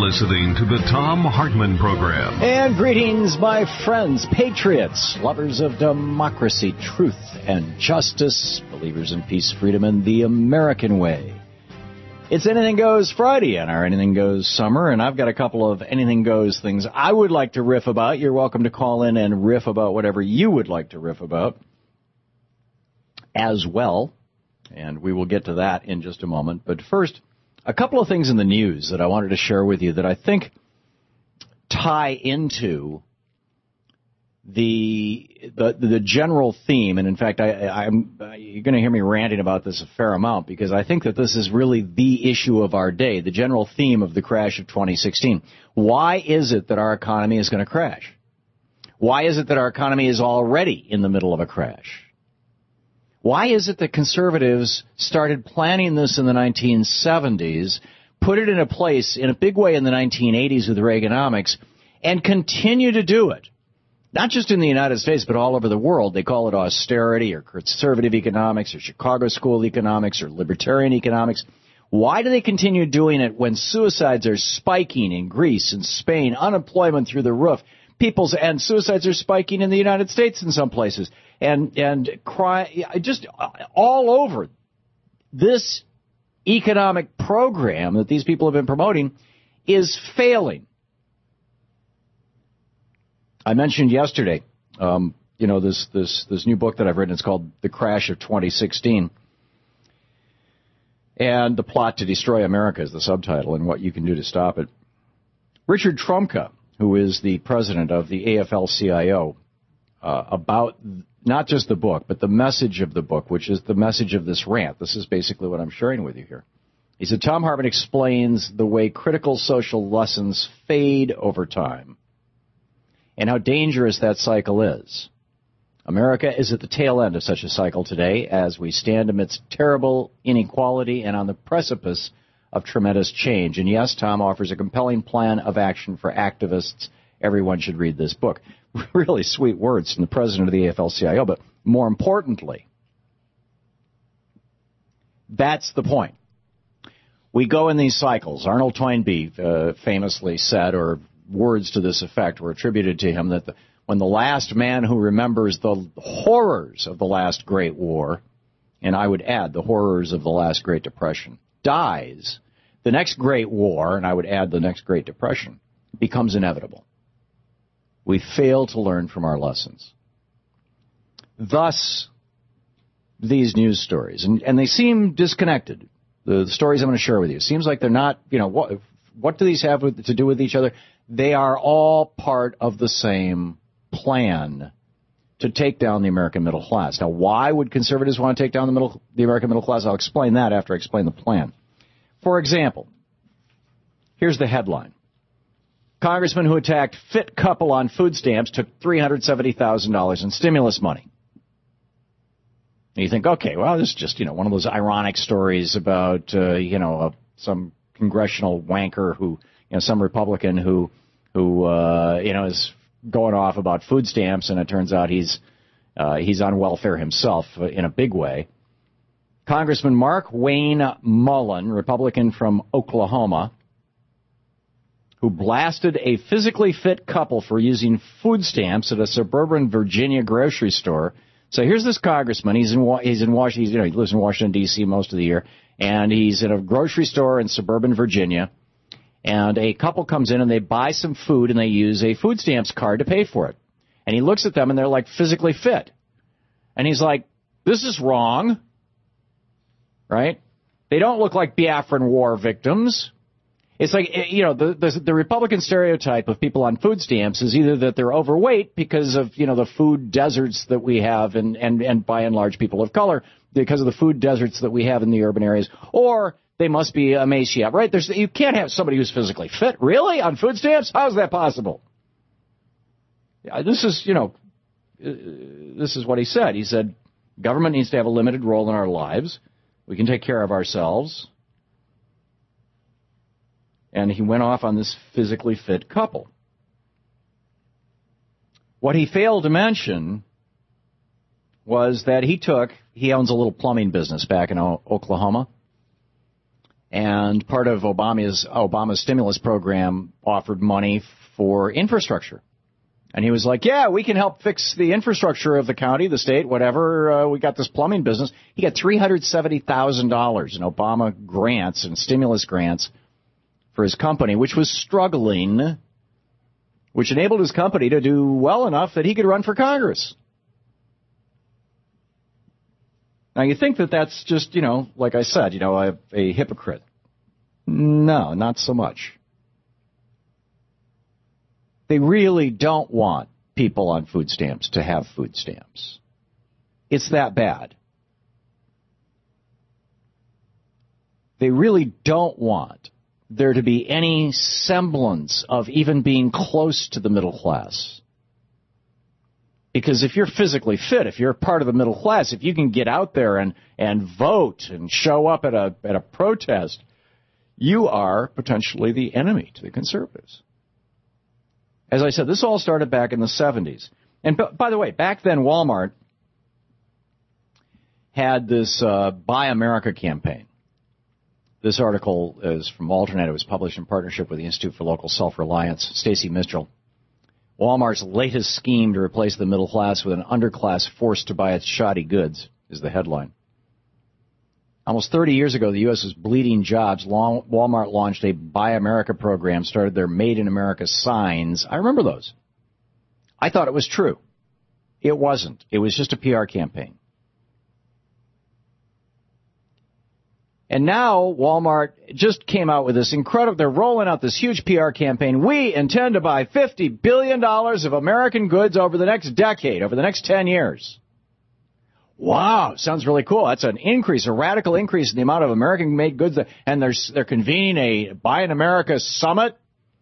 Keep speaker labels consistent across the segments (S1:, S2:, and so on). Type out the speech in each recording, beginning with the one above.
S1: listening to the Thom Hartmann Program.
S2: And greetings, my friends, patriots, lovers of democracy, truth, and justice, believers in peace, freedom, and the American way. It's Anything Goes Friday in our Anything Goes summer, and I've got a couple of Anything Goes things I would like to riff about. You're welcome to call in and riff about whatever you would like to riff about as well, and we will get to that in just a moment. But first, a couple of things in the news that I wanted to share with you that I think tie into the general theme. And in fact, I'm you're going to hear me ranting about this a fair amount because I think that this is really the issue of our day, the general theme of the crash of 2016. Why is it that our economy is going to crash? Why is it that our economy is already in the middle of a crash? Why is it that conservatives started planning this in the 1970s, put it in place in a big way in the 1980s with Reaganomics, and continue to do it? Not just in the United States, but all over the world. They call it austerity or conservative economics or Chicago School economics or libertarian economics. Why do they continue doing it when suicides are spiking in Greece and Spain, unemployment through the roof? And suicides are spiking in the United States in some places, and crime just all over. This economic program that these people have been promoting is failing. I mentioned yesterday, this new book that I've written. It's called The Crash of 2016, and The Plot to Destroy America is the subtitle, and what you can do to stop it. Richard Trumka, who is the president of the AFL-CIO, about not just the book, but the message of the book, which is the message of this rant. This is basically what I'm sharing with you here. He said, Thom Hartmann explains the way critical social lessons fade over time and how dangerous that cycle is. America is at the tail end of such a cycle today as we stand amidst terrible inequality and on the precipice of tremendous change. And yes, Tom offers a compelling plan of action for activists. Everyone should read this book. Really sweet words from the president of the AFL-CIO, but more importantly, that's the point. We go in these cycles. Arnold Toynbee famously said, or words to this effect were attributed to him, that when the last man who remembers the horrors of the last Great War, and I would add the horrors of the last Great Depression, dies, the next Great War, and I would add the next Great Depression, becomes inevitable. We fail to learn from our lessons. Thus, these news stories, and they seem disconnected. The stories I'm going to share with you, it seems like they're not, what do these have to do with each other? They are all part of the same plan to take down the American middle class. Now, why would conservatives want to take down the American middle class? I'll explain that after I explain the plan. For example, here's the headline. Congressman who attacked fit couple on food stamps took $370,000 in stimulus money. And you think, okay, well, this is just, one of those ironic stories about, some congressional wanker who, some Republican who is going off about food stamps, and it turns out he's on welfare himself in a big way. Congressman Mark Wayne Mullen, Republican from Oklahoma, who blasted a physically fit couple for using food stamps at a suburban Virginia grocery store. So here's this congressman. He's in Washington. He lives in Washington, D.C. most of the year, and he's in a grocery store in suburban Virginia. And a couple comes in and they buy some food and they use a food stamps card to pay for it. And he looks at them and they're like physically fit. And he's like, this is wrong. Right? They don't look like Biafran war victims. It's like, the Republican stereotype of people on food stamps is either that they're overweight because of, the food deserts that we have and by and large people of color because of the food deserts that we have in the urban areas, or they must be emaciated, right? You can't have somebody who's physically fit, really, on food stamps? How is that possible? This is what he said. He said, government needs to have a limited role in our lives. We can take care of ourselves. And he went off on this physically fit couple. What he failed to mention was that he owns a little plumbing business back in Oklahoma. And part of Obama's stimulus program offered money for infrastructure. And he was like, yeah, we can help fix the infrastructure of the county, the state, whatever. We got this plumbing business. He got $370,000 in Obama grants and stimulus grants for his company, which was struggling, which enabled his company to do well enough that he could run for Congress. Now, you think that that's just, like I said, a hypocrite. No, not so much. They really don't want people on food stamps to have food stamps. It's that bad. They really don't want there to be any semblance of even being close to the middle class. Because if you're physically fit, if you're part of the middle class, if you can get out there and vote and show up at a protest, you are potentially the enemy to the conservatives. As I said, this all started back in the 70s. And by the way, back then Walmart had this Buy America campaign. This article is from Alternate. It was published in partnership with the Institute for Local Self-Reliance. Stacy Mitchell. Walmart's latest scheme to replace the middle class with an underclass forced to buy its shoddy goods is the headline. Almost 30 years ago, the U.S. was bleeding jobs. Walmart launched a Buy America program, started their Made in America signs. I remember those. I thought it was true. It wasn't. It was just a PR campaign. And now Walmart just came out with this incredible, they're rolling out this huge PR campaign. We intend to buy $50 billion of American goods over the next decade, over the next 10 years. Wow, sounds really cool. That's an increase, a radical increase in the amount of American-made goods. And they're convening a Buy in America summit.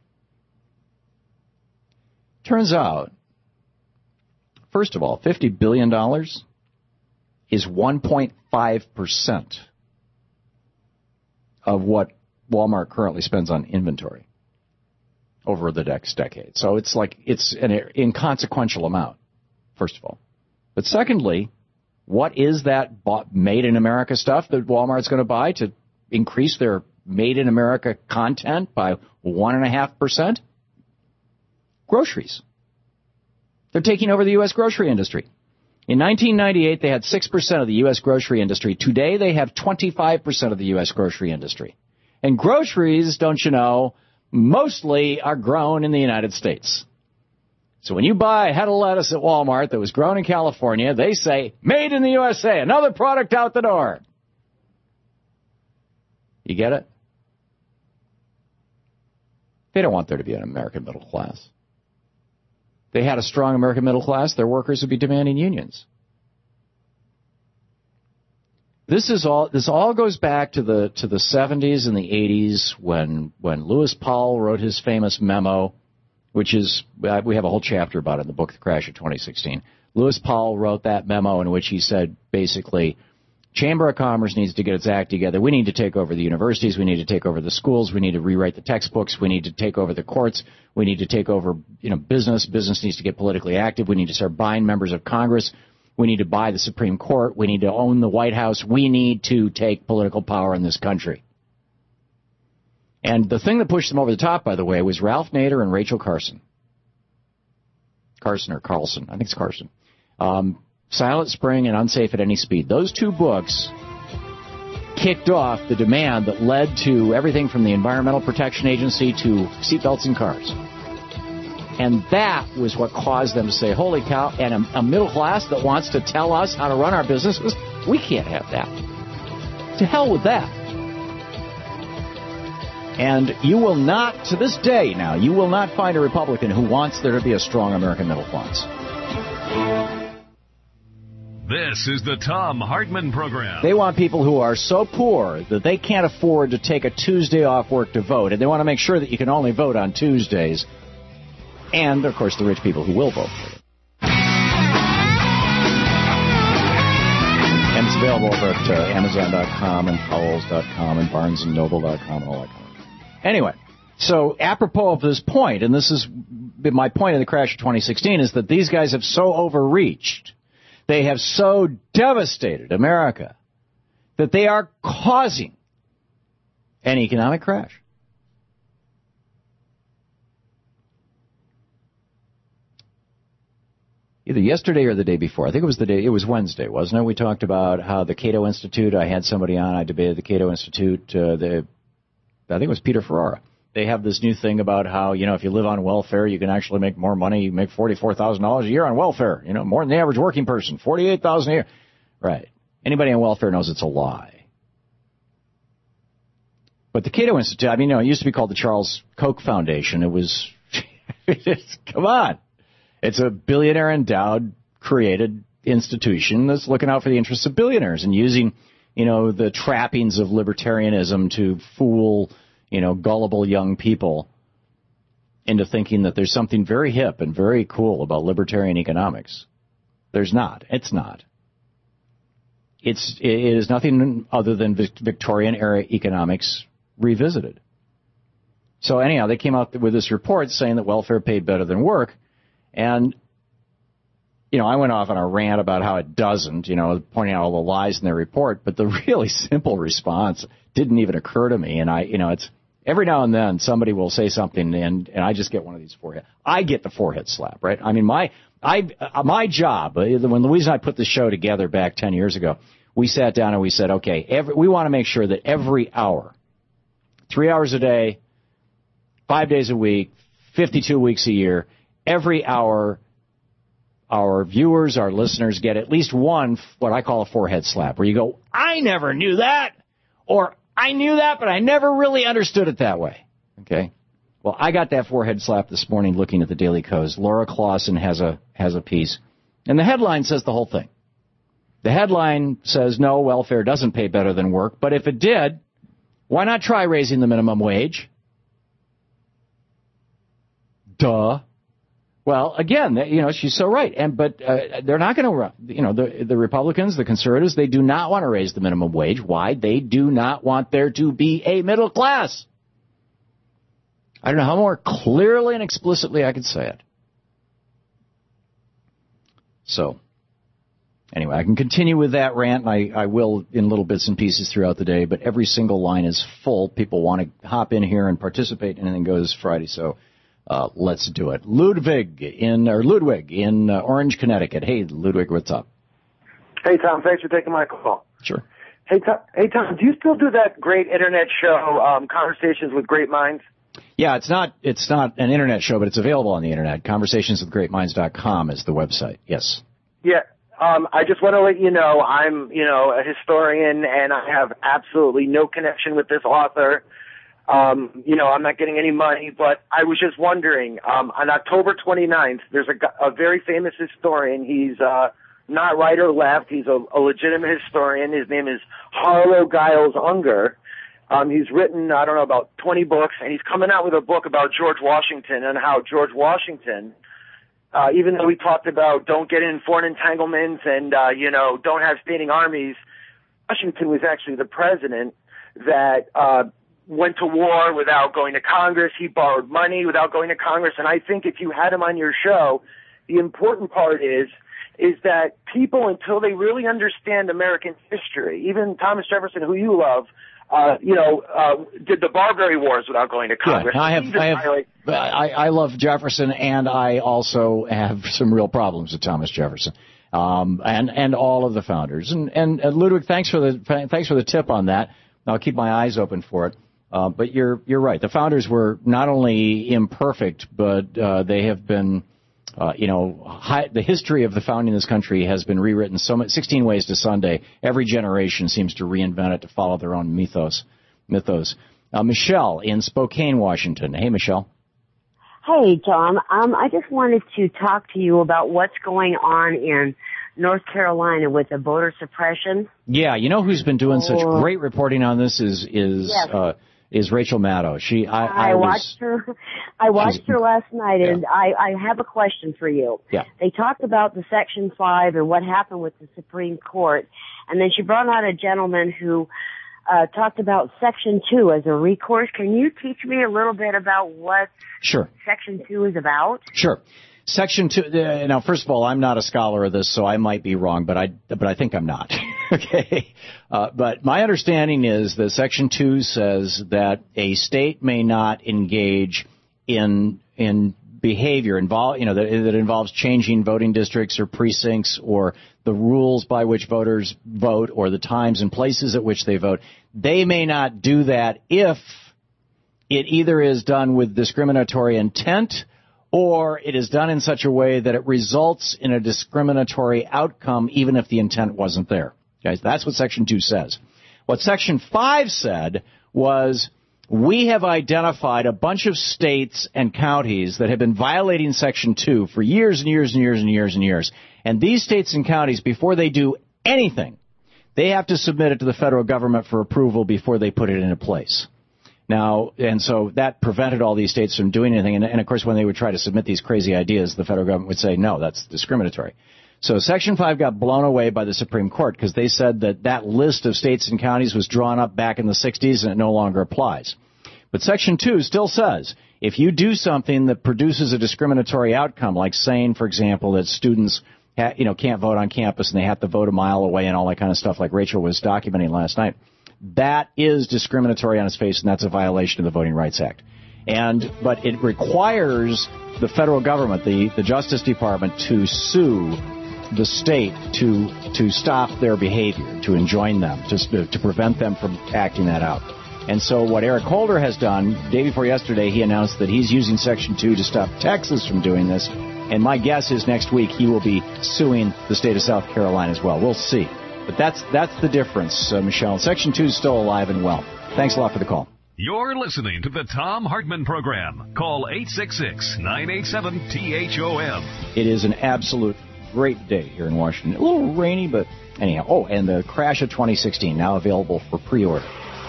S2: Turns out, first of all, $50 billion is 1.5% of what Walmart currently spends on inventory over the next decade. So it's an inconsequential amount, first of all. But secondly, what is that Made in America stuff that Walmart's going to buy to increase their Made in America content by 1.5%? Groceries. They're taking over the U.S. grocery industry. In 1998, they had 6% of the U.S. grocery industry. Today, they have 25% of the U.S. grocery industry. And groceries, don't you know, mostly are grown in the United States. So when you buy a head of lettuce at Walmart that was grown in California, they say, made in the USA, another product out the door. You get it? They don't want there to be an American middle class. They had a strong American middle class, their workers would be demanding unions. This all goes back to the 70s and the 80s when Lewis Powell wrote his famous memo, which is, we have a whole chapter about it in the book, The Crash of 2016. Lewis Powell wrote that memo in which he said, basically, Chamber of Commerce needs to get its act together. We need to take over the universities. We need to take over the schools. We need to rewrite the textbooks. We need to take over the courts. We need to take over, business. Business needs to get politically active. We need to start buying members of Congress. We need to buy the Supreme Court. We need to own the White House. We need to take political power in this country. And the thing that pushed them over the top, by the way, was Ralph Nader and Rachel Carson. Carson or Carlson. I think it's Carson. Silent Spring and Unsafe at Any Speed. Those two books kicked off the demand that led to everything from the Environmental Protection Agency to seatbelts in cars. And that was what caused them to say, holy cow, and a middle class that wants to tell us how to run our businesses? We can't have that. To hell with that. And you will not, to this day now, you will not find a Republican who wants there to be a strong American middle class.
S1: This is the Thom Hartmann Program.
S2: They want people who are so poor that they can't afford to take a Tuesday off work to vote. And they want to make sure that you can only vote on Tuesdays. And, of course, the rich people who will vote for it. And it's available over at Amazon.com and Powell's.com and BarnesandNoble.com and all that kind of stuff. Anyway, so apropos of this point, and this is my point in the crash of 2016, is that these guys have so overreached. They have so devastated America that they are causing An economic crash. Either yesterday or the day before. I think it was Wednesday, wasn't it? We talked about how the Cato Institute, I had somebody on, I debated the Cato Institute, I think it was Peter Ferrara. They have this new thing about how, if you live on welfare, you can actually make more money. You make $44,000 a year on welfare, more than the average working person, $48,000 a year. Right. Anybody on welfare knows it's a lie. But the Cato Institute, it used to be called the Charles Koch Foundation. It was, come on. It's a billionaire-endowed, created institution that's looking out for the interests of billionaires and using, the trappings of libertarianism to fool, gullible young people into thinking that there's something very hip and very cool about libertarian economics. There's not. It's not. It is nothing other than Victorian-era economics revisited. So anyhow, they came out with this report saying that welfare paid better than work. And, I went off on a rant about how it doesn't, pointing out all the lies in their report. But the really simple response didn't even occur to me. And it's every now and then somebody will say something and I just get one of these forehead. I get the forehead slap, right? My job, when Louise and I put the show together back 10 years ago, we sat down and we said, okay, we want to make sure that every hour, 3 hours a day, 5 days a week, 52 weeks a year, every hour, our viewers, our listeners get at least one, what I call a forehead slap, where you go, I never knew that, or I knew that, but I never really understood it that way. Okay? Well, I got that forehead slap this morning looking at the Daily Kos. Laura Clausen has a piece, and the headline says the whole thing. The headline says, no, welfare doesn't pay better than work, but if it did, why not try raising the minimum wage? Duh. Well, again, she's so right. But they're not going to, the Republicans, the conservatives, they do not want to raise the minimum wage. Why? They do not want there to be a middle class. I don't know how more clearly and explicitly I could say it. So, anyway, I can continue with that rant, and I will in little bits and pieces throughout the day, but every single line is full. People want to hop in here and participate, and anything goes Friday, so let's do it. Ludwig in Orange, Connecticut. Hey, Ludwig, what's up?
S3: Hey, Tom. Thanks for taking my call.
S2: Sure.
S3: Hey, Tom. Do you still do that great internet show, Conversations with Great Minds?
S2: Yeah, it's not an internet show, but it's available on the internet. Conversationswithgreatminds.com is the website. Yes.
S3: Yeah. I just want to let you know I'm, a historian, and I have absolutely no connection with this author. I'm not getting any money, but I was just wondering, on October 29th, there's a very famous historian. He's not right or left. He's a legitimate historian. His name is Harlow Giles Unger. He's written, about 20 books, and he's coming out with a book about George Washington and how George Washington, even though he talked about don't get in foreign entanglements and, don't have standing armies, Washington was actually the president that went to war without going to Congress. He borrowed money without going to Congress. And I think if you had him on your show, the important part is that people, until they really understand American history, even Thomas Jefferson, who you love, did the Barbary Wars without going to Congress.
S2: Yeah, I love Jefferson, and I also have some real problems with Thomas Jefferson, and all of the founders. And Ludwig, thanks for the tip on that. I'll keep my eyes open for it. But you're right. The founders were not only imperfect, but they have been, the history of the founding of this country has been rewritten 16 ways to Sunday. Every generation seems to reinvent it to follow their own mythos. Michelle in Spokane, Washington. Hey, Michelle.
S4: Hey, Tom. I just wanted to talk to you about what's going on in North Carolina with the voter suppression.
S2: Yeah, who's been doing such great reporting on this is Rachel Maddow. I watched her.
S4: I watched her last night, and I have a question for you.
S2: Yeah.
S4: They talked about the Section 5 and what happened with the Supreme Court, and then she brought out a gentleman who talked about Section 2 as a recourse. Can you teach me a little bit about what Section 2 is about?
S2: Sure. Section 2. Now, first of all, I'm not a scholar of this, so I might be wrong, but I think I'm not. Okay. But my understanding is that Section 2 says that a state may not engage in behavior that involves changing voting districts or precincts or the rules by which voters vote or the times and places at which they vote. They may not do that if it either is done with discriminatory intent or it is done in such a way that it results in a discriminatory outcome even if the intent wasn't there. Guys, that's what Section 2 says. What Section 5 said was, we have identified a bunch of states and counties that have been violating Section 2 for years and years and years and years and years. And these states and counties, before they do anything, they have to submit it to the federal government for approval before they put it into place. Now, and so that prevented all these states from doing anything. And of course, when they would try to submit these crazy ideas, the federal government would say, no, that's discriminatory. So Section 5 got blown away by the Supreme Court because they said that list of states and counties was drawn up back in the 60s and it no longer applies. But Section 2 still says if you do something that produces a discriminatory outcome, like saying, for example, that students can't vote on campus and they have to vote a mile away and all that kind of stuff like Rachel was documenting last night, that is discriminatory on its face, and that's a violation of the Voting Rights Act. But it requires the federal government, the Justice Department, to sue the state to stop their behavior, to enjoin them, to prevent them from acting that out. And so what Eric Holder has done, day before yesterday, he announced that he's using Section 2 to stop Texas from doing this. And my guess is next week he will be suing the state of South Carolina as well. We'll see. But that's the difference, Michelle. Section 2 is still alive and well. Thanks a lot for the call.
S1: You're listening to the Thom Hartmann Program. Call 866-987-THOM.
S2: It is an absolute great day here in Washington. A little rainy, but anyhow. Oh, and the Crash of 2016 now available for pre-order.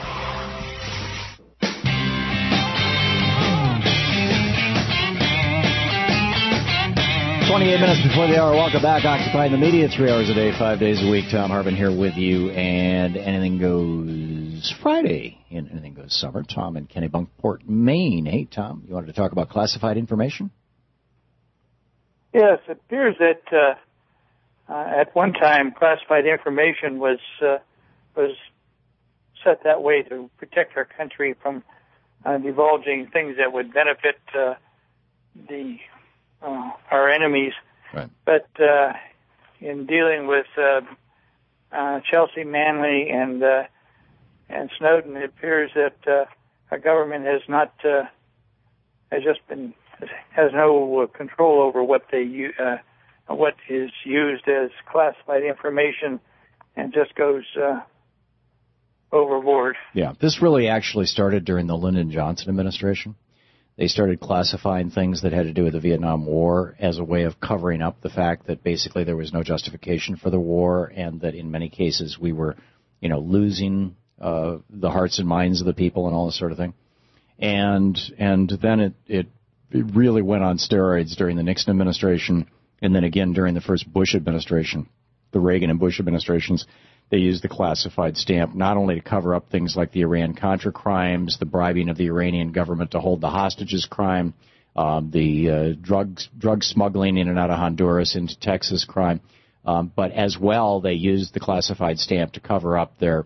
S2: 28 minutes before the hour. Welcome back. Occupying the media 3 hours a day, 5 days a week. Thom Hartmann here with you. And Anything Goes Friday in Anything Goes Summer. Tom in Kennebunkport, Maine. Hey, Tom, you wanted to talk about classified information?
S5: Yes, it appears that at one time classified information was set that way to protect our country from divulging things that would benefit our enemies.
S2: Right.
S5: But in dealing with Chelsea Manley and Snowden, it appears that our government has no control over what what is used as classified information, and just goes overboard.
S2: Yeah, this really actually started during the Lyndon Johnson administration. They started classifying things that had to do with the Vietnam War as a way of covering up the fact that basically there was no justification for the war, and that in many cases we were, losing the hearts and minds of the people and all this sort of thing. And then it really went on steroids during the Nixon administration, and then again during the first Bush administration, the Reagan and Bush administrations. They used the classified stamp not only to cover up things like the Iran-Contra crimes, the bribing of the Iranian government to hold the hostages crime, the drug smuggling in and out of Honduras into Texas crime, but as well they used the classified stamp to cover up their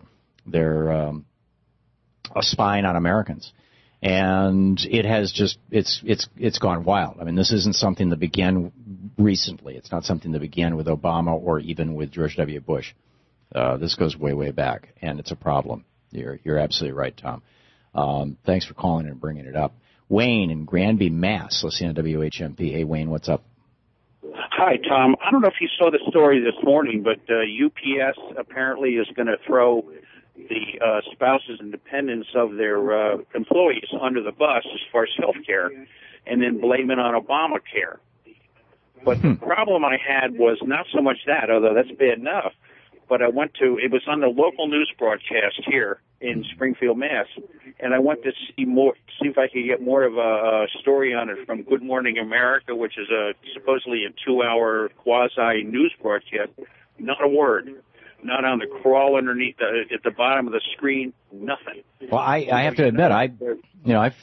S2: spying on Americans. And it has it's gone wild. I mean, this isn't something that began recently. It's not something that began with Obama or even with George W. Bush. This goes way, way back, and it's a problem. You're absolutely right, Tom. Thanks for calling and bringing it up. Wayne in Granby, Mass. Listening to WHMP. Hey, Wayne, what's up?
S6: Hi, Tom. I don't know if you saw the story this morning, but UPS apparently is going to throw the spouses and dependents of their employees under the bus as far as health care, and then blame it on Obamacare. But the problem I had was not so much that, although that's bad enough, but it was on the local news broadcast here in Springfield, Mass., and I went to see if I could get more of a story on it from Good Morning America, which is supposedly a 2-hour quasi-news broadcast. Not a word. Not on the crawl underneath at the bottom of the screen, nothing.
S2: Well, I have to admit, I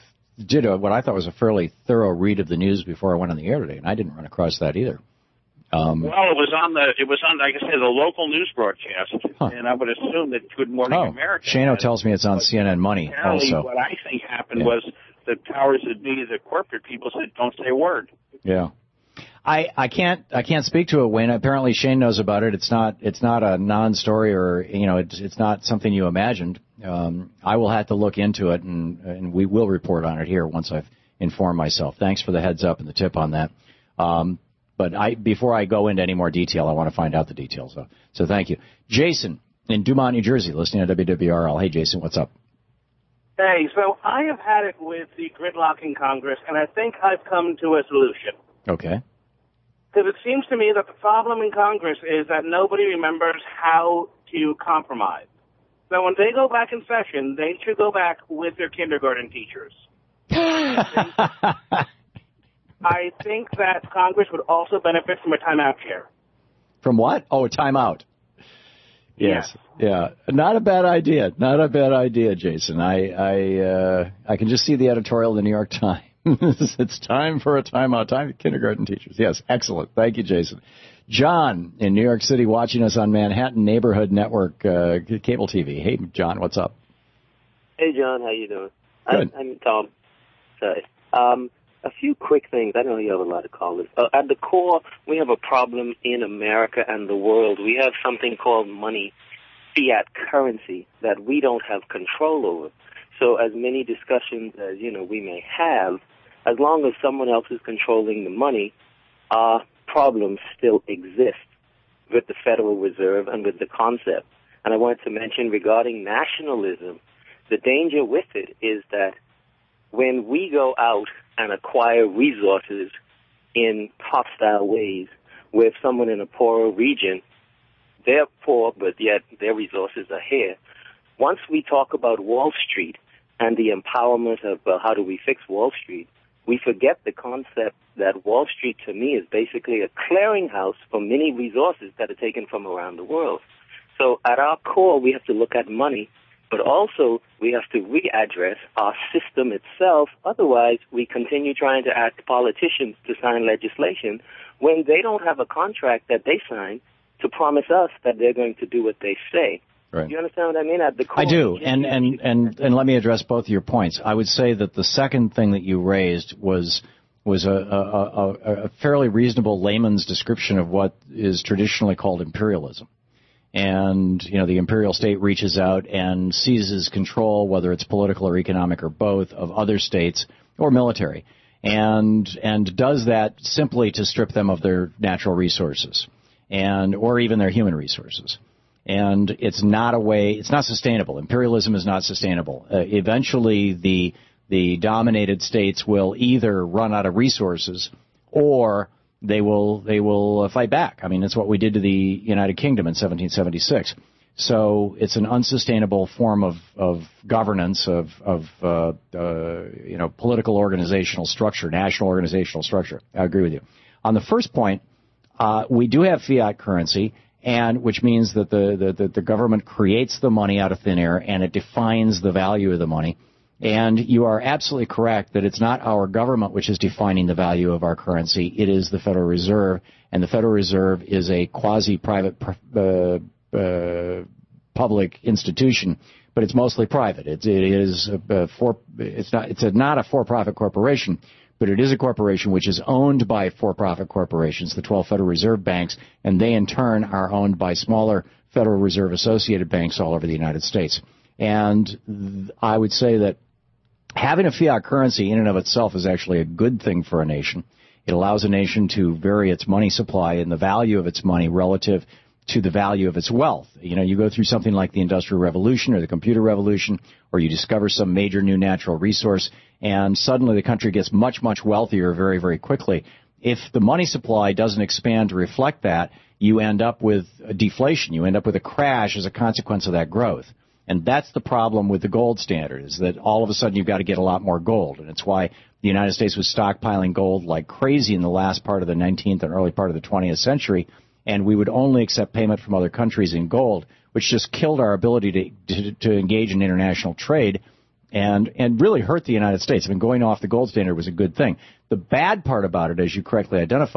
S2: did what I thought was a fairly thorough read of the news before I went on the air today, and I didn't run across that either.
S6: Well, it was on, like I said, the local news broadcast, and I would assume that Good Morning America.
S2: Shano tells me it's on CNN Money also.
S6: What I think happened was the powers that be, the corporate people, said, "Don't say a word." Yeah.
S2: I can't speak to it, Wayne. Apparently Shane knows about it. It's not a non-story, or it's not something you imagined. I will have to look into it, and we will report on it here once I've informed myself. Thanks for the heads up and the tip on that. But before I go into any more detail, I want to find out the details. So thank you. Jason in Dumont, New Jersey, listening to WWRL. Hey, Jason, what's up?
S7: Hey, so I have had it with the gridlock in Congress, and I think I've come to a solution.
S2: Okay.
S7: Because it seems to me that the problem in Congress is that nobody remembers how to compromise. So when they go back in session, they should go back with their kindergarten teachers. I think that Congress would also benefit from a timeout chair.
S2: From what? Oh, a timeout. Yes. Yeah. Not a bad idea. Not a bad idea, Jason. I can just see the editorial in the New York Times. It's time for a timeout. Time for kindergarten teachers. Yes. Excellent. Thank you, Jason. John in New York City, watching us on Manhattan Neighborhood Network cable TV. Hey, John, what's up?
S8: Hey, John. How you doing?
S2: Good.
S8: I'm Tom. Sorry. A few quick things. I know you have a lot of callers. At the core, we have a problem in America and the world. We have something called money, fiat currency, that we don't have control over. So as many discussions as, we may have, as long as someone else is controlling the money, our problems still exist with the Federal Reserve and with the concept. And I wanted to mention regarding nationalism, the danger with it is that when we go out and acquire resources in hostile ways with someone in a poorer region, they're poor, but yet their resources are here. Once we talk about Wall Street and the empowerment of how do we fix Wall Street, we forget the concept that Wall Street, to me, is basically a clearinghouse for many resources that are taken from around the world. So at our core, we have to look at money, but also we have to readdress our system itself. Otherwise, we continue trying to ask politicians to sign legislation when they don't have a contract that they sign to promise us that they're going to do what they say.
S2: Right.
S8: Do you understand what I mean? At the core,
S2: I do, and let me address both of your points. I would say that the second thing that you raised was a fairly reasonable layman's description of what is traditionally called imperialism. And, the imperial state reaches out and seizes control, whether it's political or economic or both, of other states or military, and does that simply to strip them of their natural resources or even their human resources. And it's not sustainable. Imperialism is not sustainable. Eventually, the dominated states will either run out of resources or they will fight back. I mean, it's what we did to the United Kingdom in 1776. So it's an unsustainable form of governance, of political organizational structure, national organizational structure. I agree with you. On the first point, we do have fiat currency, and which means that the government creates the money out of thin air and it defines the value of the money. And you are absolutely correct that it's not our government which is defining the value of our currency. It is the Federal Reserve, and the Federal Reserve is a quasi-private public institution, but it's mostly private. It's not a for-profit corporation, but it is a corporation which is owned by for-profit corporations, the 12 Federal Reserve banks, and they in turn are owned by smaller Federal Reserve associated banks all over the United States. And I would say that having a fiat currency in and of itself is actually a good thing for a nation. It allows a nation to vary its money supply and the value of its money relative to the value of its wealth. You go through something like the Industrial Revolution or the Computer Revolution, or you discover some major new natural resource, and suddenly the country gets much, much wealthier very, very quickly. If the money supply doesn't expand to reflect that, you end up with a deflation. You end up with a crash as a consequence of that growth. And that's the problem with the gold standard, is that all of a sudden you've got to get a lot more gold. And it's why the United States was stockpiling gold like crazy in the last part of the 19th and early part of the 20th century. And we would only accept payment from other countries in gold, which just killed our ability to engage in international trade and really hurt the United States. I mean, going off the gold standard was a good thing. The bad part about it, as you correctly identify,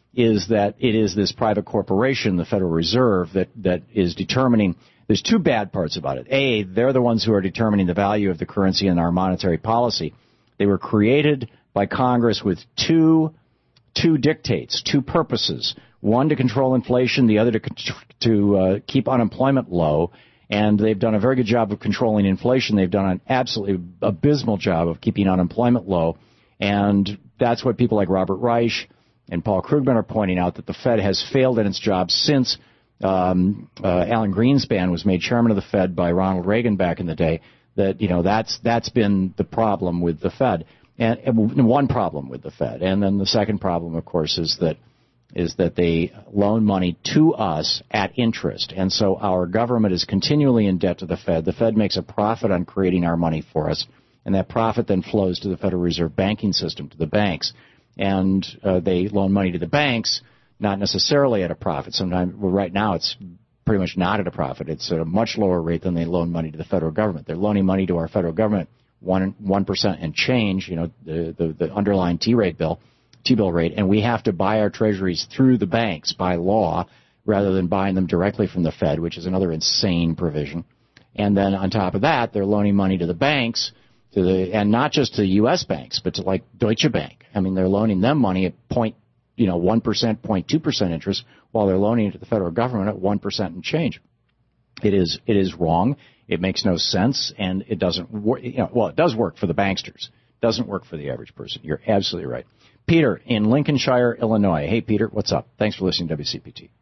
S2: is that it is this private corporation, the Federal Reserve, that is determining. There's two bad parts about it. A, they're the ones who are determining the value of the currency and our monetary policy. They were created by Congress with two dictates, two purposes. One, to control inflation, the other to keep unemployment low. And they've done a very good job of controlling inflation. They've done an absolutely abysmal job of keeping unemployment low. And that's what people like Robert Reich and Paul Krugman are pointing out, that the Fed has failed in its job since Alan Greenspan was made chairman of the Fed by Ronald Reagan back in the day. That's been the problem with the Fed. And one problem with the Fed. And then the second problem, of course, is that they loan money to us at interest. And so our government is continually in debt to the Fed. The Fed makes a profit on creating our money for us, and that profit then flows to the Federal Reserve banking system, to the banks. And they loan money to the banks, not necessarily at a profit. Sometimes, right now, it's pretty much not at a profit. It's at a much lower rate than they loan money to the federal government. They're loaning money to our federal government 1% and change, the underlying T-bill rate, and we have to buy our treasuries through the banks by law rather than buying them directly from the Fed, which is another insane provision. And then on top of that, they're loaning money to the banks, and not just to U.S. banks, but to like Deutsche Bank. I mean, they're loaning them money at 1%, 0.2% interest, while they're loaning it to the federal government at 1% and change. It is wrong. It makes no sense, and it doesn't work. It does work for the banksters. It doesn't work for the average person. You're absolutely right. Peter in Lincolnshire, Illinois. Hey, Peter, what's up? Thanks for listening to WCPT.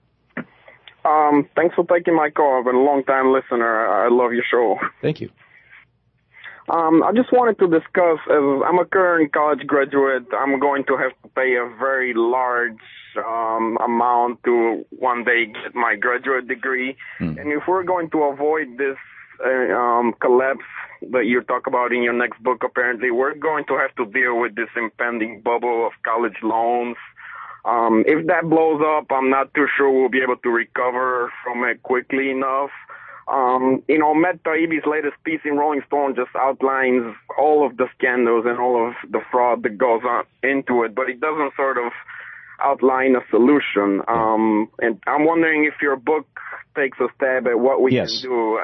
S9: Thanks for taking my call. I've been a long-time listener. I love your show.
S2: Thank you.
S9: I just wanted to discuss, as I'm a current college graduate, I'm going to have to pay a very large amount to one day get my graduate degree. And if we're going to avoid this collapse that you talk about in your next book, apparently, we're going to have to deal with this impending bubble of college loans. If that blows up, I'm not too sure we'll be able to recover from it quickly enough. Matt Taibbi's latest piece in Rolling Stone just outlines all of the scandals and all of the fraud that goes on into it, but it doesn't sort of outline a solution. And I'm wondering if your book takes a stab at what we can do.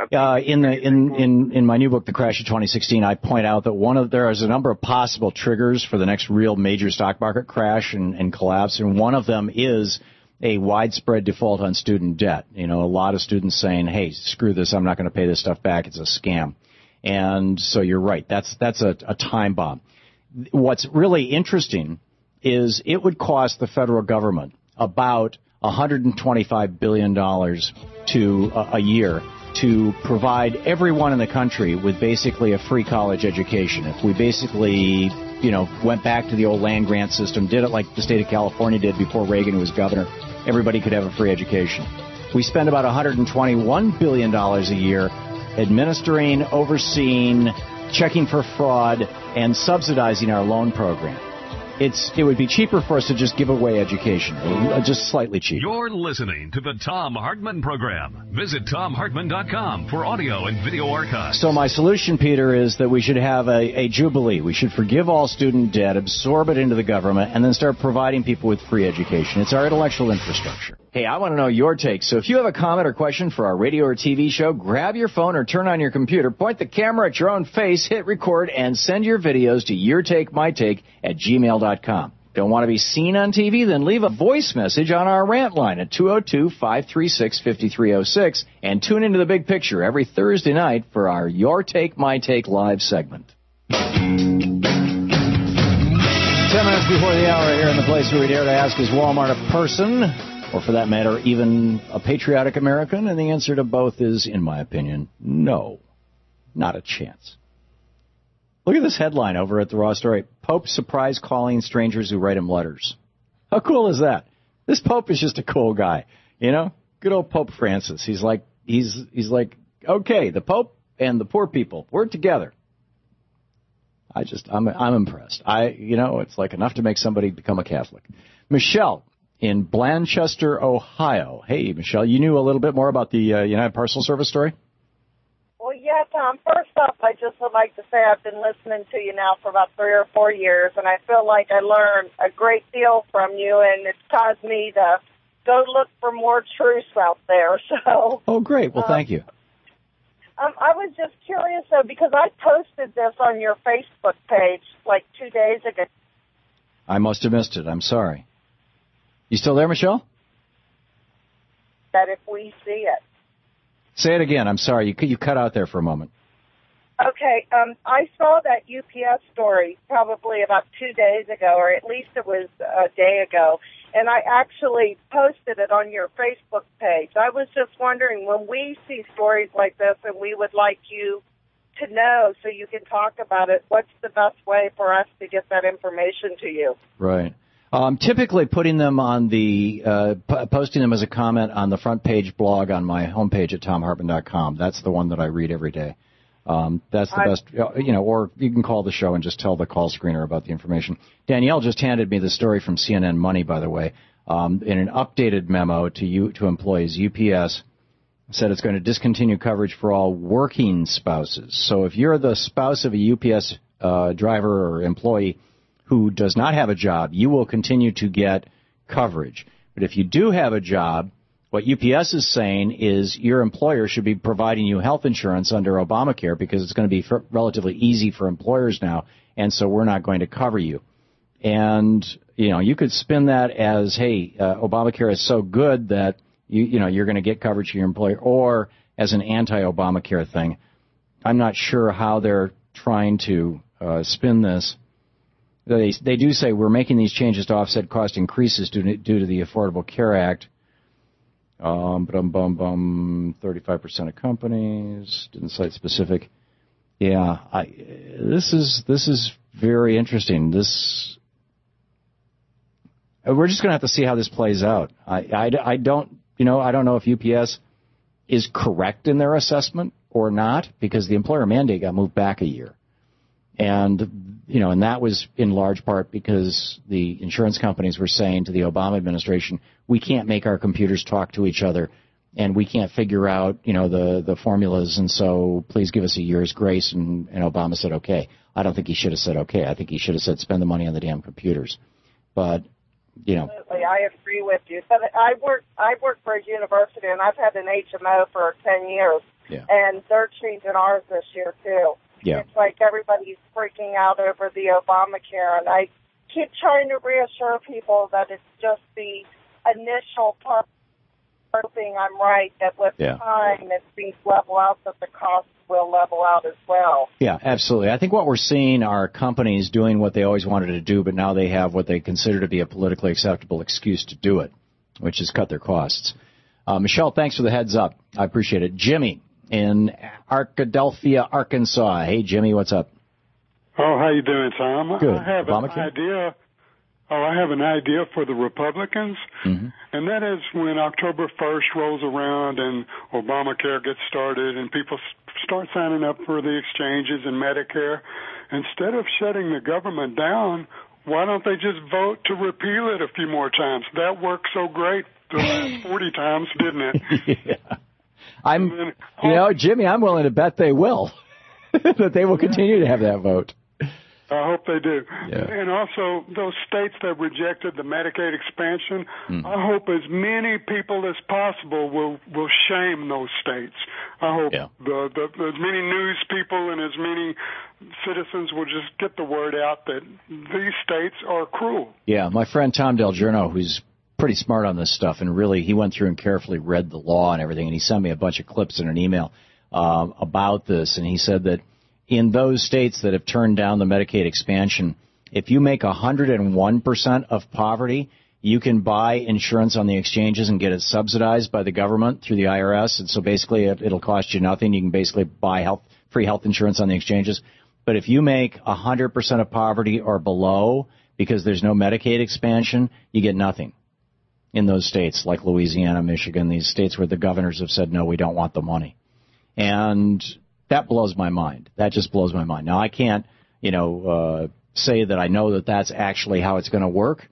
S2: In my new book, The Crash of 2016, I point out that there is a number of possible triggers for the next real major stock market crash and collapse, and one of them is a widespread default on student debt. A lot of students saying, hey, screw this, I'm not going to pay this stuff back, it's a scam. And so you're right, that's a time bomb. What's really interesting is it would cost the federal government about $125 billion a year to provide everyone in the country with basically a free college education. If we basically, went back to the old land grant system, did it like the state of California did before Reagan was governor, everybody could have a free education. We spend about $121 billion a year administering, overseeing, checking for fraud, and subsidizing our loan program. It would be cheaper for us to just give away education, just slightly cheaper.
S1: You're listening to the Thom Hartmann Program. Visit ThomHartmann.com for audio and video archives.
S2: So my solution, Peter, is that we should have a jubilee. We should forgive all student debt, absorb it into the government, and then start providing people with free education. It's our intellectual infrastructure. Hey, I want to know your take. So if you have a comment or question for our radio or TV show, grab your phone or turn on your computer, point the camera at your own face, hit record, and send your videos to yourtakemytake@gmail.com. Don't want to be seen on TV? Then leave a voice message on our rant line at 202-536-5306 and tune into The Big Picture every Thursday night for our Your Take, My Take live segment. 10 minutes before the hour here in the place where we dare to ask, is Walmart a person? Or for that matter, even a patriotic American? And the answer to both is, in my opinion, no. Not a chance. Look at this headline over at the Raw Story. Pope surprise calling strangers who write him letters. How cool is that? This Pope is just a cool guy. Good old Pope Francis. He's like, okay, the Pope and the poor people, we're together. I'm impressed. It's like enough to make somebody become a Catholic. Michelle in Blanchester, Ohio. Hey, Michelle, you knew a little bit more about the United Parcel Service story?
S10: Well, yeah, Tom, Tom, first off, I just would like to say I've been listening to you now for about 3 or 4 years, and I feel like I learned a great deal from you, and it's caused me to go look for more truths out there. So.
S2: Oh, great. Well, thank you.
S10: I was just curious, though, because I posted this on your Facebook page like 2 days ago.
S2: I must have missed it. I'm sorry. You still there, Michelle?
S10: That if we see it.
S2: Say it again. I'm sorry. You cut out there for a moment.
S10: Okay. I saw that UPS story probably about 2 days ago, or at least it was a day ago, and I actually posted it on your Facebook page. I was just wondering, when we see stories like this and we would like you to know so you can talk about it, what's the best way for us to get that information to you?
S2: Right. Typically putting them on the, posting them as a comment on the front page blog on my homepage at TomHartman.com. That's the one that I read every day. That's the best, or you can call the show and just tell the call screener about the information. Danielle just handed me the story from CNN Money, by the way. In an updated memo to employees, UPS said it's going to discontinue coverage for all working spouses. So if you're the spouse of a UPS driver or employee who does not have a job, you will continue to get coverage. But if you do have a job, what UPS is saying is your employer should be providing you health insurance under Obamacare because it's going to be relatively easy for employers now, and so we're not going to cover you. And, you could spin that as, hey, Obamacare is so good that, you're going to get coverage for your employer, or as an anti-Obamacare thing. I'm not sure how they're trying to spin this. They do say we're making these changes to offset cost increases due to the Affordable Care Act. 35% of companies didn't cite specific. Yeah, this is very interesting. We're just going to have to see how this plays out. I don't know if UPS is correct in their assessment or not, because the employer mandate got moved back a year. And, and that was in large part because the insurance companies were saying to the Obama administration, we can't make our computers talk to each other, and we can't figure out, the formulas, and so please give us a year's grace. And Obama said, okay. I don't think he should have said okay. I think he should have said spend the money on the damn computers. But,
S10: Absolutely, I agree with you. But I work for a university, and I've had an HMO for 10 years, and they're changing ours this year, too. Yeah. It's like everybody's freaking out over the Obamacare, and I keep trying to reassure people that it's just the initial part, hoping I'm right, that with time, if things level out, that the costs will level out as well. Yeah, absolutely. I think what we're seeing are companies doing what they always wanted to do, but now they have what they consider to be a politically acceptable excuse to do it, which is cut their costs. Michelle, thanks for the heads up. I appreciate it. Jimmy in Arkadelphia, Arkansas. Hey, Jimmy, what's up?
S11: Oh, how you doing, Tom?
S2: Good.
S11: I have an idea for the Republicans, and that is when October 1st rolls around and Obamacare gets started and people start signing up for the exchanges and Medicare, instead of shutting the government down, why don't they just vote to repeal it a few more times? That worked so great the last 40 times, didn't it?
S2: Jimmy, I'm willing to bet they will, that they will continue to have that vote.
S11: I hope they do. Yeah. And also, those states that rejected the Medicaid expansion, I hope as many people as possible will shame those states. I hope as many news people and as many citizens will just get the word out that these states are cruel. Yeah,
S2: my friend Tom Del Giorno, who's pretty smart on this stuff, and really he went through and carefully read the law and everything, and he sent me a bunch of clips in an email about this, and he said that in those states that have turned down the Medicaid expansion, if you make 101% of poverty, you can buy insurance on the exchanges and get it subsidized by the government through the IRS. And so basically it'll cost you nothing. You can basically buy free health insurance on the exchanges. But if you make 100% of poverty or below, because there's no Medicaid expansion, you get nothing in those states like Louisiana, Michigan, these states where the governors have said, no, we don't want the money. And that blows my mind. That just blows my mind. Now, I can't, say that I know that that's actually how it's going to work,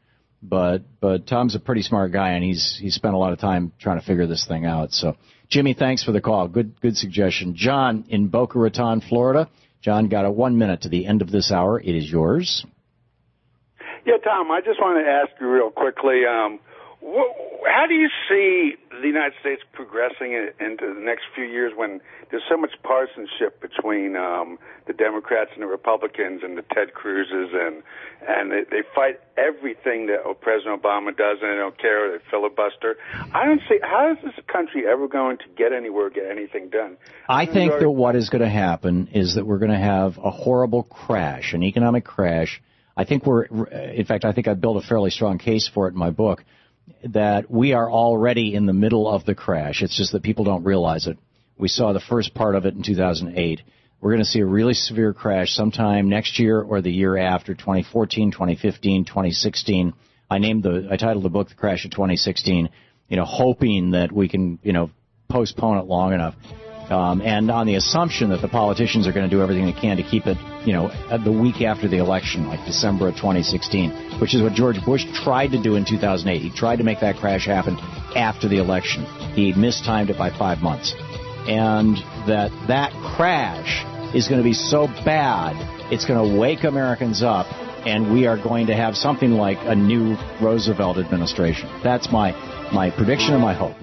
S2: But Tom's a pretty smart guy, and he's spent a lot of time trying to figure this thing out. So, Jimmy, thanks for the call. Good suggestion. John in Boca Raton, Florida. John, got 1 minute to the end of this hour. It is yours.
S12: Yeah, Tom, I just want to ask you real quickly, how do you see the United States progressing into the next few years when there's so much partisanship between the Democrats and the Republicans and the Ted Cruzes, and they fight everything that President Obama does, and they don't care, they filibuster. I don't see, how is this country ever going to get anywhere, get anything done?
S2: I think that what is going to happen is that we're going to have a horrible crash, an economic crash. I think I built a fairly strong case for it in my book, that we are already in the middle of the crash. It's just that people don't realize it. We saw the first part of it in 2008. We're going to see a really severe crash sometime next year or the year after, 2014, 2015, 2016. I titled the book The Crash of 2016, hoping that we can, postpone it long enough. And on the assumption that the politicians are going to do everything they can to keep it, the week after the election, like December of 2016, which is what George Bush tried to do in 2008. He tried to make that crash happen after the election. He mistimed it by 5 months. And that crash is going to be so bad, it's going to wake Americans up, and we are going to have something like a new Roosevelt administration. That's my prediction and my hope.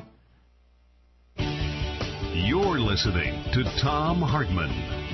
S1: You're listening to Thom Hartmann.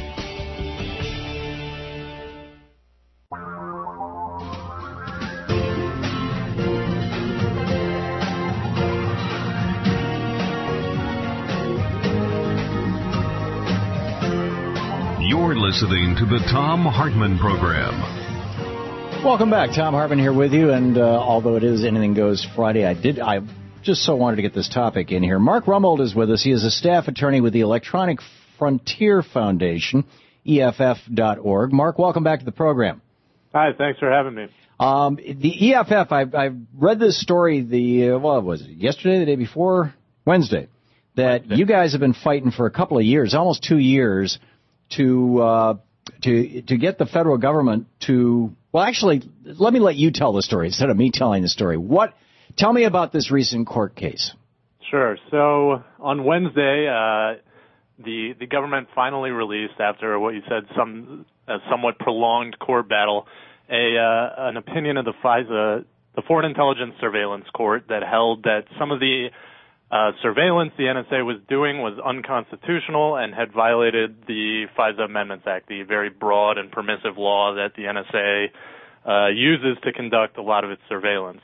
S1: You're listening to the Thom Hartmann Program.
S2: Welcome back. Thom Hartmann here with you, and although it is Anything Goes Friday, I just so wanted to get this topic in here. Mark Rummold is with us. He is a staff attorney with the Electronic Frontier Foundation, EFF.org. Mark, welcome back to the program.
S13: Hi, thanks for having me.
S2: The EFF, I've read this story was it yesterday, the day before? Wednesday, that you guys have been fighting for a couple of years, almost 2 years, to get the federal government to, well, actually, let me let you tell the story instead of me telling the story. Tell me about this recent court case.
S13: Sure. So on Wednesday, the government finally released, after what you said, a somewhat prolonged court battle, an opinion of the FISA, the Foreign Intelligence Surveillance Court, that held that some of the surveillance the NSA was doing was unconstitutional and had violated the FISA Amendments Act, the very broad and permissive law that the NSA uses to conduct a lot of its surveillance.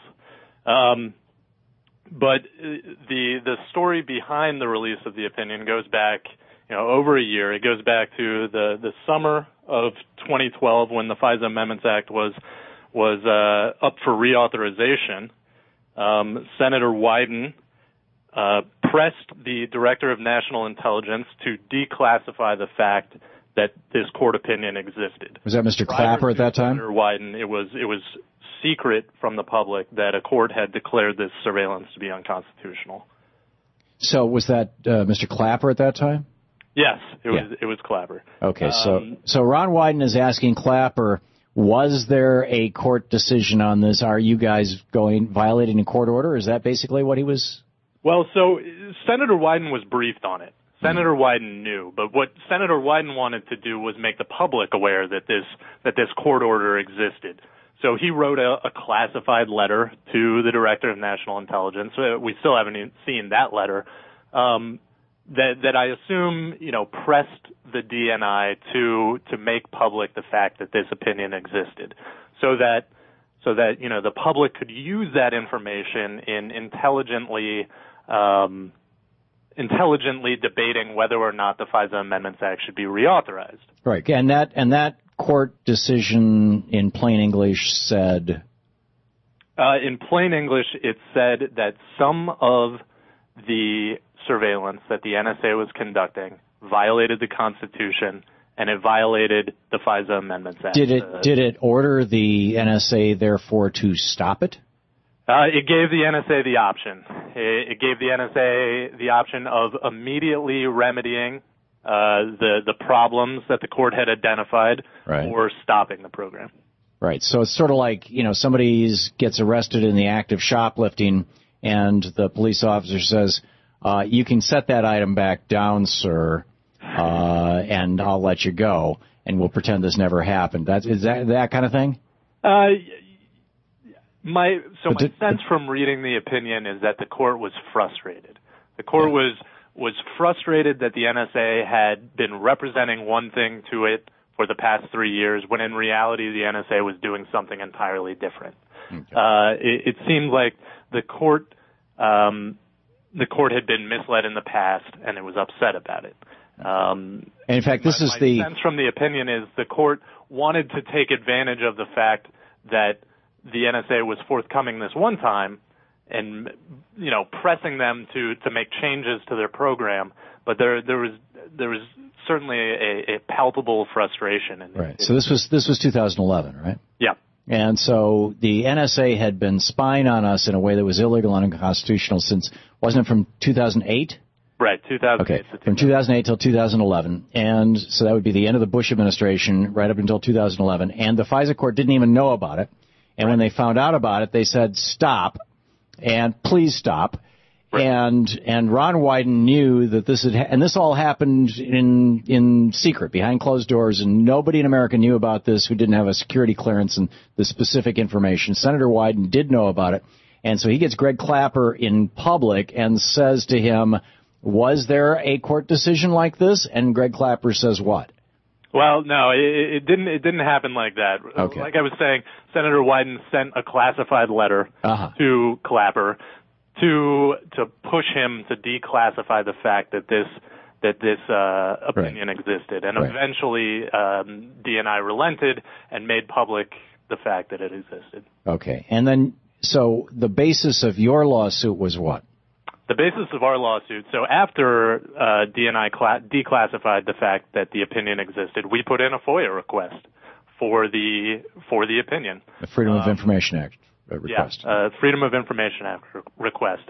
S13: But the story behind the release of the opinion goes back, over a year. It goes back to the summer of 2012 when the FISA Amendments Act was up for reauthorization. Senator Wyden pressed the Director of National Intelligence to declassify the fact that this court opinion existed.
S2: Was that Mr. Clapper at that time?
S13: Senator Wyden, it was secret from the public that a court had declared this surveillance to be unconstitutional.
S2: So was that Mr. Clapper at that time?
S13: Yes, it was Clapper.
S2: Okay, so Ron Wyden is asking Clapper, was there a court decision on this? Are you guys violating a court order? Is that basically what he was?
S13: Well, so Senator Wyden was briefed on it. Senator Wyden knew, but what Senator Wyden wanted to do was make the public aware that this court order existed. So he wrote a classified letter to the Director of National Intelligence. We still haven't seen that letter. That I assume, pressed the DNI to make public the fact that this opinion existed, so that the public could use that information in intelligently debating whether or not the FISA Amendments Act should be reauthorized.
S2: Right, and that court decision in plain English said?
S13: In plain English, it said that some of the surveillance that the NSA was conducting violated the Constitution, and it violated the FISA Amendments Act.
S2: Did it order the NSA, therefore, to stop it?
S13: It gave the NSA the option. It gave the NSA the option of immediately remedying the problems that the court had identified, or stopping the program.
S2: Right. So it's sort of like, somebody gets arrested in the act of shoplifting, and the police officer says, you can set that item back down, sir, and I'll let you go, and we'll pretend this never happened. Is that kind of thing?
S13: My sense from reading the opinion is that the court was frustrated. The court was frustrated that the NSA had been representing one thing to it for the past 3 years, when in reality the NSA was doing something entirely different. Okay. It seemed like the court had been misled in the past, and it was upset about it.
S2: And in fact, my
S13: sense from the opinion is the court wanted to take advantage of the fact that the NSA was forthcoming this one time and, pressing them to make changes to their program. But there was certainly a palpable frustration.
S2: Right. So this was 2011, right?
S13: Yeah.
S2: And so the NSA had been spying on us in a way that was illegal and unconstitutional since, wasn't it from 2008?
S13: Right, 2008.
S2: Okay, from 2008 till 2011. And so that would be the end of the Bush administration, right up until 2011. And the FISA court didn't even know about it. And when they found out about it, they said, stop, and please stop. Right. And Ron Wyden knew that this had, and this all happened in secret, behind closed doors, and nobody in America knew about this who didn't have a security clearance and the specific information. Senator Wyden did know about it, and so he gets Greg Clapper in public and says to him, was there a court decision like this? And Greg Clapper says what?
S13: Well, no, it didn't happen like that.
S2: Okay.
S13: Like I was saying, Senator Wyden sent a classified letter to Clapper to push him to declassify the fact that this opinion existed, and eventually DNI relented and made public the fact that it existed.
S2: Okay, and then so the basis of your lawsuit was what?
S13: The basis of our lawsuit, so after DNI declassified the fact that the opinion existed, we put in a FOIA request for the opinion.
S2: The Freedom of Information Act request.
S13: Yeah, Freedom of Information Act request.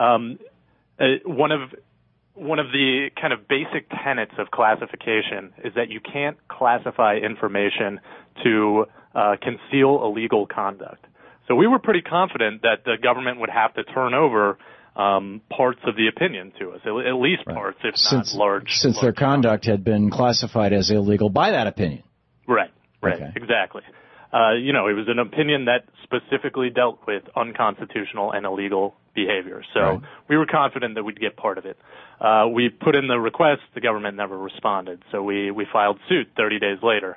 S13: One of the kind of basic tenets of classification is that you can't classify information to conceal illegal conduct. So we were pretty confident that the government would have to turn over parts of the opinion to us, at least parts, if not large.
S2: Since their conduct had been classified as illegal by that opinion.
S13: Right, exactly. It was an opinion that specifically dealt with unconstitutional and illegal behavior. So we were confident that we'd get part of it. We put in the request. The government never responded. So we filed suit 30 days later.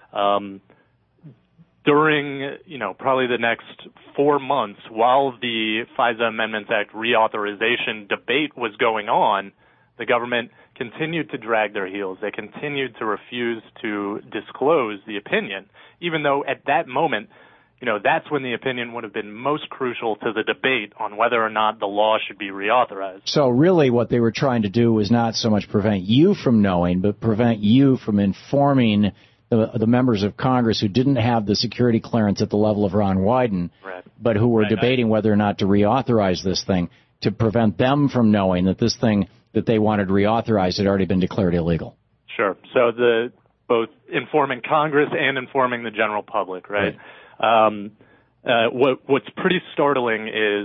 S13: During, probably the next 4 months, while the FISA Amendments Act reauthorization debate was going on, the government continued to drag their heels. They continued to refuse to disclose the opinion, even though at that moment, that's when the opinion would have been most crucial to the debate on whether or not the law should be reauthorized.
S2: So really what they were trying to do was not so much prevent you from knowing, but prevent you from informing the members of Congress who didn't have the security clearance at the level of Ron Wyden, but who were debating whether or not to reauthorize this thing, to prevent them from knowing that this thing that they wanted reauthorized had already been declared illegal.
S13: Sure. So both informing Congress and informing the general public, right? What's pretty startling is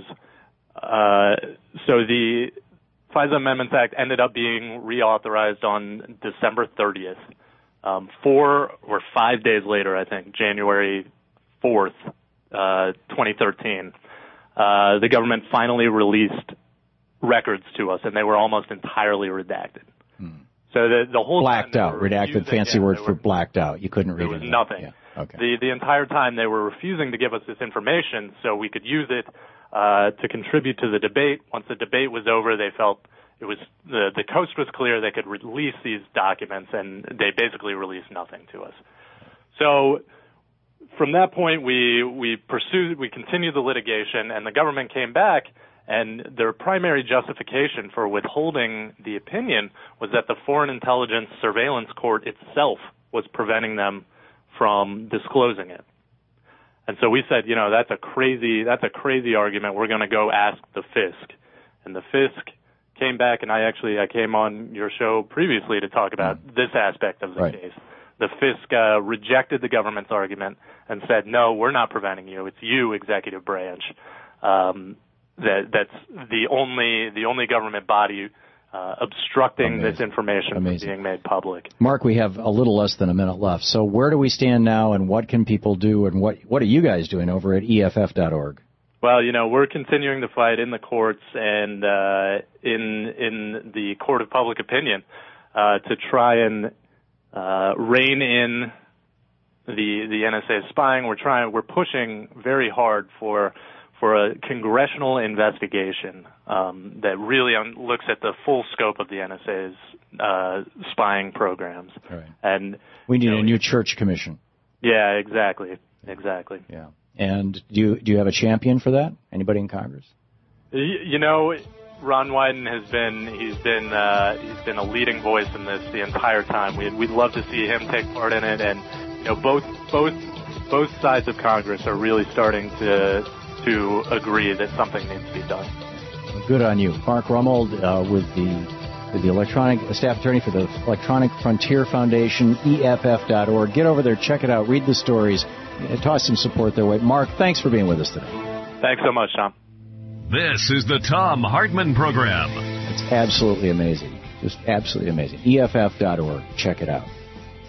S13: so the FISA Amendments Act ended up being reauthorized on December 30th. 4 or 5 days later, I think, January 4th, 2013, the government finally released records to us, and they were almost entirely redacted. So the whole
S2: blacked out, redacted, fancy word for blacked out. You couldn't read it.
S13: There was nothing.
S2: Yeah. Okay.
S13: The entire time they were refusing to give us this information so we could use it to contribute to the debate. Once the debate was over, they felt it was the coast was clear. They could release these documents, and they basically released nothing to us. So from that point, we continued the litigation, and the government came back, and their primary justification for withholding the opinion was that the Foreign Intelligence Surveillance Court itself was preventing them from disclosing it. And so we said, that's a crazy argument. We're going to go ask the FISC. And the FISC came back, and I came on your show previously to talk about this aspect of the case. the FISC rejected the government's argument and said, no, we're not preventing you. It's you, executive branch. That's the only government body obstructing this information from being made public.
S2: Mark, we have a little less than a minute left. So where do we stand now, and what can people do, and what are you guys doing over at EFF.org?
S13: Well, we're continuing to fight in the courts and in the court of public opinion to try and rein in the NSA spying. We're pushing very hard for a congressional investigation that really looks at the full scope of the NSA's spying programs.
S2: Right.
S13: And
S2: we need a new church commission.
S13: Yeah, exactly.
S2: Yeah. And do you have a champion for that? Anybody in Congress?
S13: Ron Wyden has been a leading voice in this the entire time. We'd love to see him take part in it, and both sides of Congress are really starting to agree that something needs to be done.
S2: Well, good on you, Mark Rummold, with the electronic staff attorney for the Electronic Frontier Foundation, EFF.org. Get over there, check it out, read the stories, toss some support their way. Mark, thanks for being with us today.
S13: Thanks so much, Tom.
S1: This is the Tom Hartman Program.
S2: It's absolutely amazing. Just absolutely amazing. EFF.org. Check it out.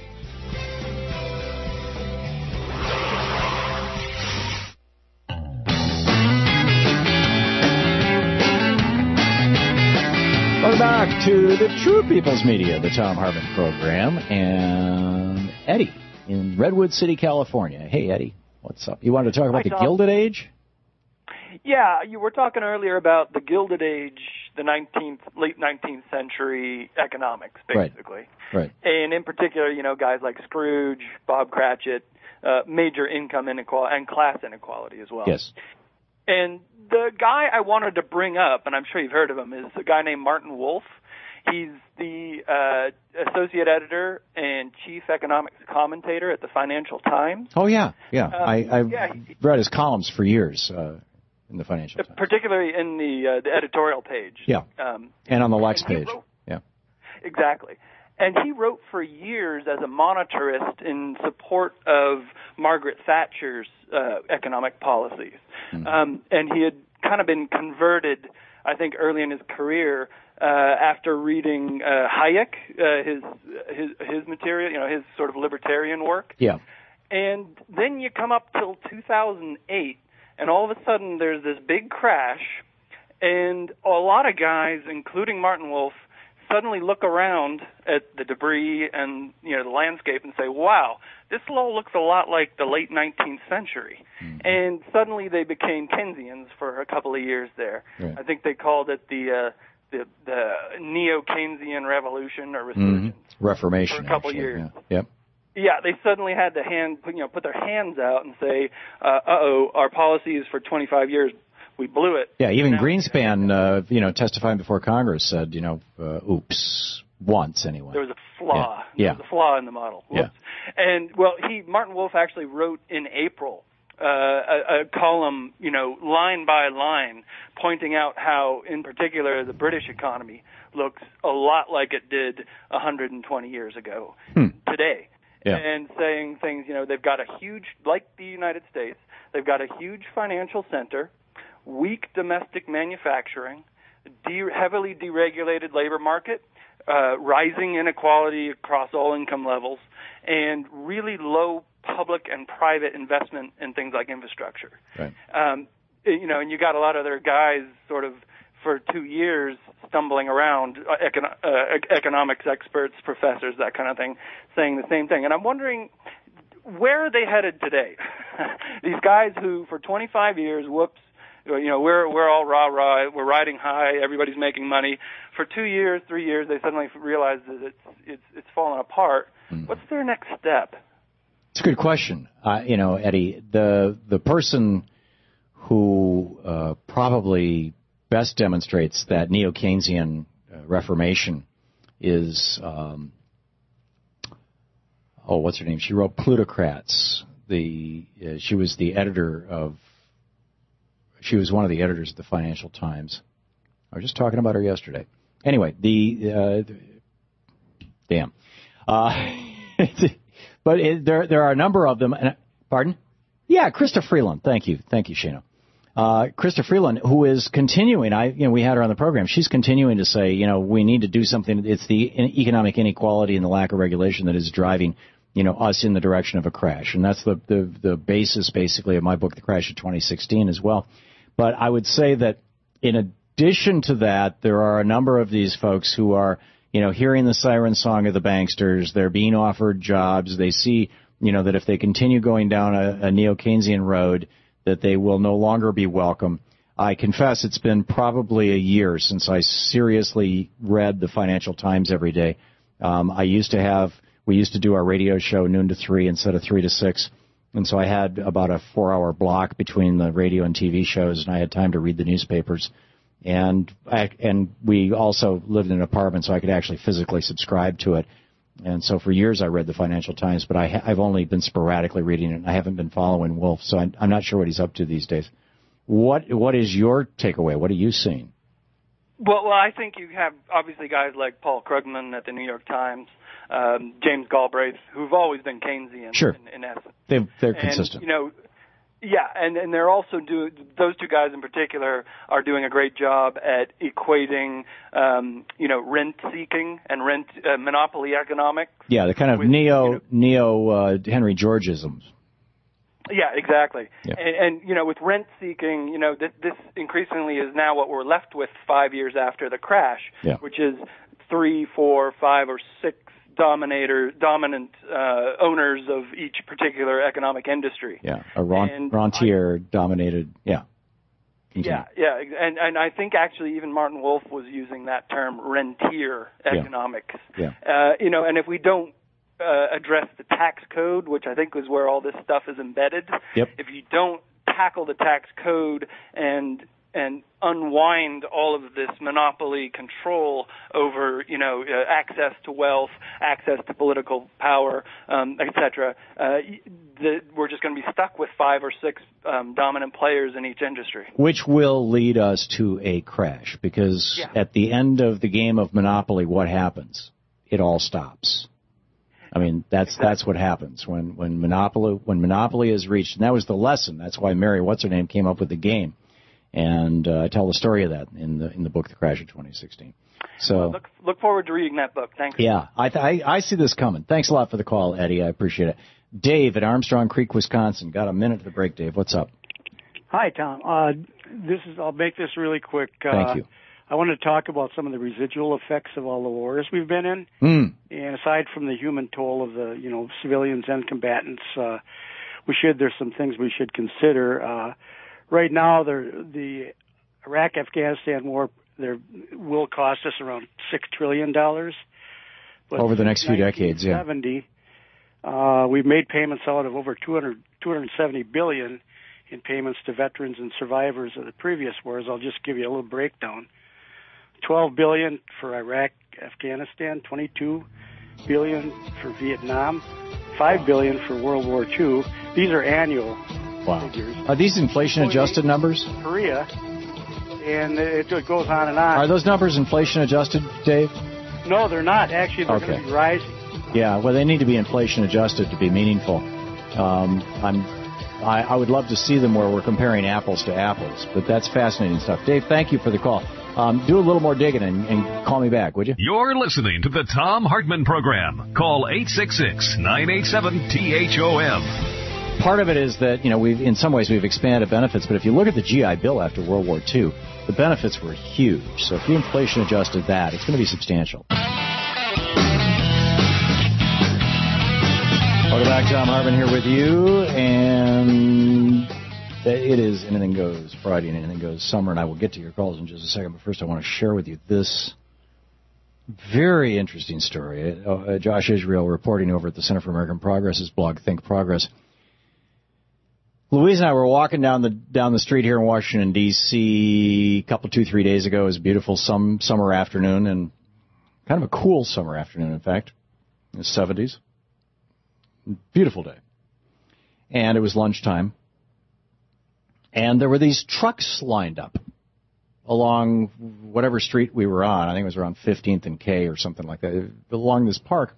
S2: Welcome back to the True People's Media, the Tom Hartman Program, and Eddie in Redwood City, California. Hey, Eddie, what's up? You wanted to talk about the Gilded Age?
S14: Yeah, you were talking earlier about the Gilded Age, the late 19th century economics, basically.
S2: Right.
S14: And in particular, guys like Scrooge, Bob Cratchit, major income inequality and class inequality as well.
S2: Yes.
S14: And the guy I wanted to bring up, and I'm sure you've heard of him, is a guy named Martin Wolf. He's the associate editor and chief economics commentator at the Financial Times.
S2: Oh, yeah. I've read his columns for years in the Financial Times.
S14: Particularly in the editorial page.
S2: Yeah, and on the Lex page. Yeah.
S14: Exactly. And he wrote for years as a monetarist in support of Margaret Thatcher's economic policies. Mm-hmm. And he had kind of been converted, I think, early in his career after reading Hayek, his material, his sort of libertarian work.
S2: Yeah.
S14: And then you come up till 2008, and all of a sudden there's this big crash, and a lot of guys, including Martin Wolf, suddenly look around at the debris and the landscape and say, wow, this all looks a lot like the late 19th century. Mm-hmm. And suddenly they became Keynesians for a couple of years there.
S2: Right.
S14: I think they called it the neo-Keynesian revolution or resurgence.
S2: Mm-hmm. Reformation.
S14: For a couple of years.
S2: Yeah. Yep.
S14: Yeah, they suddenly had to put their hands out and say, our policies for 25 years, we blew it.
S2: Yeah, even Greenspan, testifying before Congress said, oops, once anyway.
S14: There was a flaw.
S2: Yeah.
S14: There was a flaw in the model. Whoops.
S2: Yeah.
S14: And, Martin Wolf actually wrote in April a column, line by line, pointing out how, in particular, the British economy looks a lot like it did 120 years ago today.
S2: Yeah.
S14: And saying things, they've got a huge, like the United States, they've got a huge financial center, weak domestic manufacturing, heavily deregulated labor market, rising inequality across all income levels, and really low public and private investment in things like infrastructure.
S2: Right.
S14: And you got a lot of other guys sort of for 2 years stumbling around, economics experts, professors, that kind of thing, saying the same thing. And I'm wondering, where are they headed today? These guys who for 25 years, we're all rah-rah, we're riding high, everybody's making money. For 2 years, 3 years, they suddenly realize that it's fallen apart. Mm-hmm. What's their next step?
S2: It's a good question. Eddie, the person who probably best demonstrates that neo-Keynesian reformation is, what's her name? She wrote Plutocrats. She was one of the editors of the Financial Times. I was just talking about her yesterday. Anyway, But there are a number of them. Pardon? Yeah, Krista Freeland. Thank you, Shana. Krista Freeland, who is continuing, we had her on the program. She's continuing to say, we need to do something. It's the economic inequality and the lack of regulation that is driving, us in the direction of a crash. And that's the basis, basically, of my book, The Crash of 2016, as well. But I would say that in addition to that, there are a number of these folks who are, hearing the siren song of the banksters. They're being offered jobs. They see, that if they continue going down a neo-Keynesian road, that they will no longer be welcome. I confess it's been probably a year since I seriously read the Financial Times every day. We used to do our radio show noon to 3 instead of 3 to 6. And so I had about a 4-hour block between the radio and TV shows, and I had time to read the newspapers. And we also lived in an apartment, so I could actually physically subscribe to it. And so for years I read the Financial Times, but I've only been sporadically reading it. I haven't been following Wolf, so I'm not sure what he's up to these days. What is your takeaway? What are you seeing?
S14: Well, I think you have obviously guys like Paul Krugman at the New York Times, James Galbraith, who've always been Keynesian.
S2: Sure.
S14: In essence.
S2: They're consistent.
S14: Yeah, and they're also those two guys in particular are doing a great job at equating, rent seeking and rent monopoly economics.
S2: Yeah, the kind of neo Henry Georgeisms.
S14: Yeah, exactly.
S2: Yeah.
S14: And with rent seeking, this increasingly is now what we're left with 5 years after the crash, which is 3, 4, 5, or 6 dominant owners of each particular economic industry.
S2: Yeah, a rentier-dominated, Continue.
S14: Yeah, and I think actually even Martin Wolf was using that term, rentier economics.
S2: Yeah.
S14: And if we don't address the tax code, which I think is where all this stuff is embedded, if you don't tackle the tax code and unwind all of this monopoly control over, access to wealth, access to political power, etc., we're just going to be stuck with 5 or 6 dominant players in each industry. Which
S2: will lead us to a crash, because at the end of the game of Monopoly, what happens? It all stops. I mean, that's what happens when Monopoly is reached, and that was the lesson. That's why Mary What's-Her-Name came up with the game. And I tell the story of that in the book, The Crash of 2016. So
S14: look forward to reading that book. Thanks.
S2: Yeah, I see this coming. Thanks a lot for the call, Eddie. I appreciate it. Dave at Armstrong Creek, Wisconsin. Got a minute to the break, Dave. What's up?
S15: Hi, Tom. I'll make this really quick.
S2: Thank you.
S15: I want to talk about some of the residual effects of all the wars we've been in. And aside from the human toll of the civilians and combatants, there's some things we should consider. Right now, the Iraq-Afghanistan war will cost us around $6 trillion. But
S2: over the next few decades,
S15: we've made payments out of over $270 billion in payments to veterans and survivors of the previous wars. I'll just give you a little breakdown. $12 billion for Iraq, Afghanistan, $22 billion for Vietnam, $5 billion for World War II. These are annual.
S2: Wow. Are these inflation-adjusted numbers?
S15: Korea, and it goes on and on.
S2: Are those numbers inflation-adjusted, Dave?
S15: No, they're not. Actually, they're going to be rising.
S2: Yeah, well, they need to be inflation-adjusted to be meaningful. I would love to see them where we're comparing apples to apples, but that's fascinating stuff. Dave, thank you for the call. Do a little more digging and call me back, would you?
S1: You're listening to the Tom Hartman Program. Call 866-987-THOM.
S2: Part of it is that, in some ways we've expanded benefits, but if you look at the GI Bill after World War II, the benefits were huge. So if you inflation adjusted that, it's going to be substantial. Welcome back. Tom Hartman here with you, and it is Anything Goes Friday and Anything Goes Summer, and I will get to your calls in just a second, but first I want to share with you this very interesting story. Josh Israel reporting over at the Center for American Progress's blog, Think Progress. Louise and I were walking down the street here in Washington, D.C. a couple, 2-3 days ago. It was a beautiful summer afternoon, and kind of a cool summer afternoon, in fact. In the 70s. Beautiful day. And it was lunchtime. And there were these trucks lined up along whatever street we were on. I think it was around 15th and K or something like that, along this park.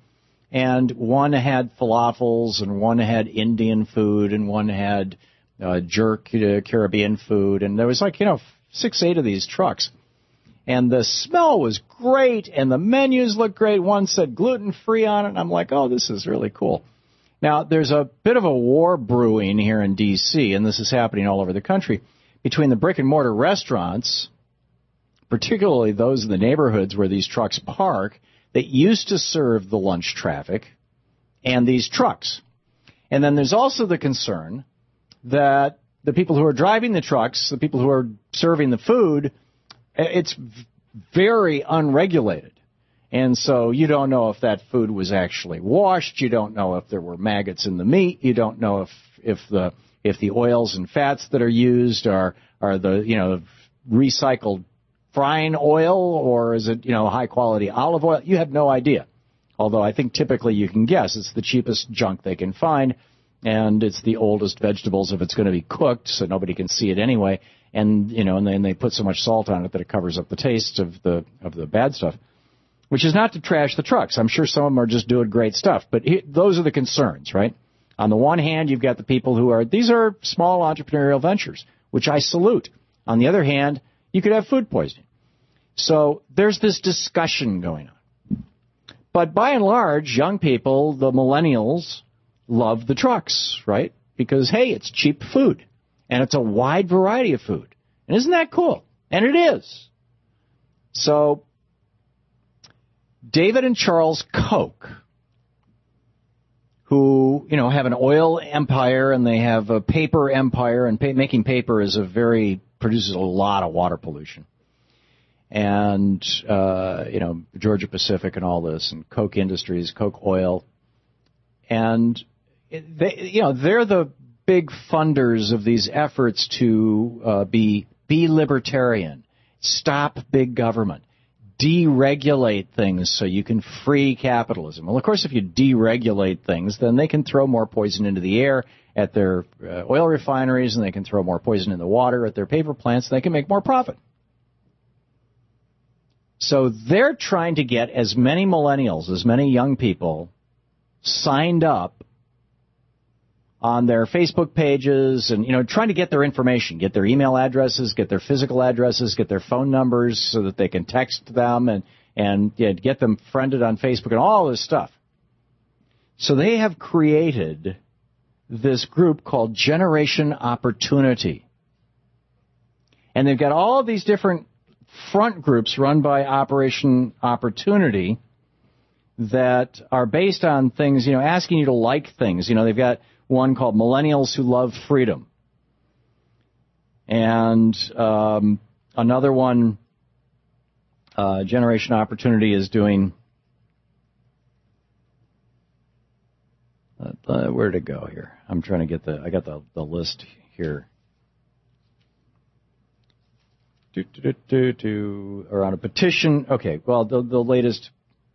S2: And one had falafels, and one had Indian food, and one had jerk Caribbean food. And there was 6, 8 of these trucks. And the smell was great, and the menus looked great. One said gluten-free on it, and I'm like, oh, this is really cool. Now, there's a bit of a war brewing here in D.C., and this is happening all over the country, between the brick-and-mortar restaurants, particularly those in the neighborhoods where these trucks park, that used to serve the lunch traffic, and these trucks. And then there's also the concern that the people who are driving the trucks, the people who are serving the food, it's very unregulated. And so you don't know if that food was actually washed. You don't know if there were maggots in the meat. You don't know if the oils and fats that are used are the recycled frying oil, or is it high quality olive oil? You have no idea. Although I think typically you can guess it's the cheapest junk they can find, and it's the oldest vegetables if it's going to be cooked, so nobody can see it anyway. And and then they put so much salt on it that it covers up the taste of the bad stuff. Which is not to trash the trucks. I'm sure some of them are just doing great stuff. But those are the concerns, right? On the one hand, you've got the people these are small entrepreneurial ventures, which I salute. On the other hand, you could have food poisoning. So there's this discussion going on. But by and large, young people, the millennials, love the trucks, right? Because, hey, it's cheap food. And it's a wide variety of food. And isn't that cool? And it is. So David and Charles Koch, who, have an oil empire and they have a paper empire, and making paper produces a lot of water pollution. And, Georgia Pacific and all this, and Koch Industries, Koch Oil. And, they're the big funders of these efforts to be libertarian, stop big government, deregulate things so you can free capitalism. Well, of course, if you deregulate things, then they can throw more poison into the air at their oil refineries, and they can throw more poison in the water at their paper plants, and they can make more profit. So they're trying to get as many millennials, as many young people signed up on their Facebook pages and, trying to get their information, get their email addresses, get their physical addresses, get their phone numbers so that they can text them and get them friended on Facebook and all this stuff. So they have created this group called Generation Opportunity. And they've got all of these different front groups run by Operation Opportunity that are based on things, asking you to like things. They've got one called Millennials Who Love Freedom. And another one, Generation Opportunity, is doing... where'd it go here? I'm trying to get I got the list here. Around a petition. Okay, well, the latest...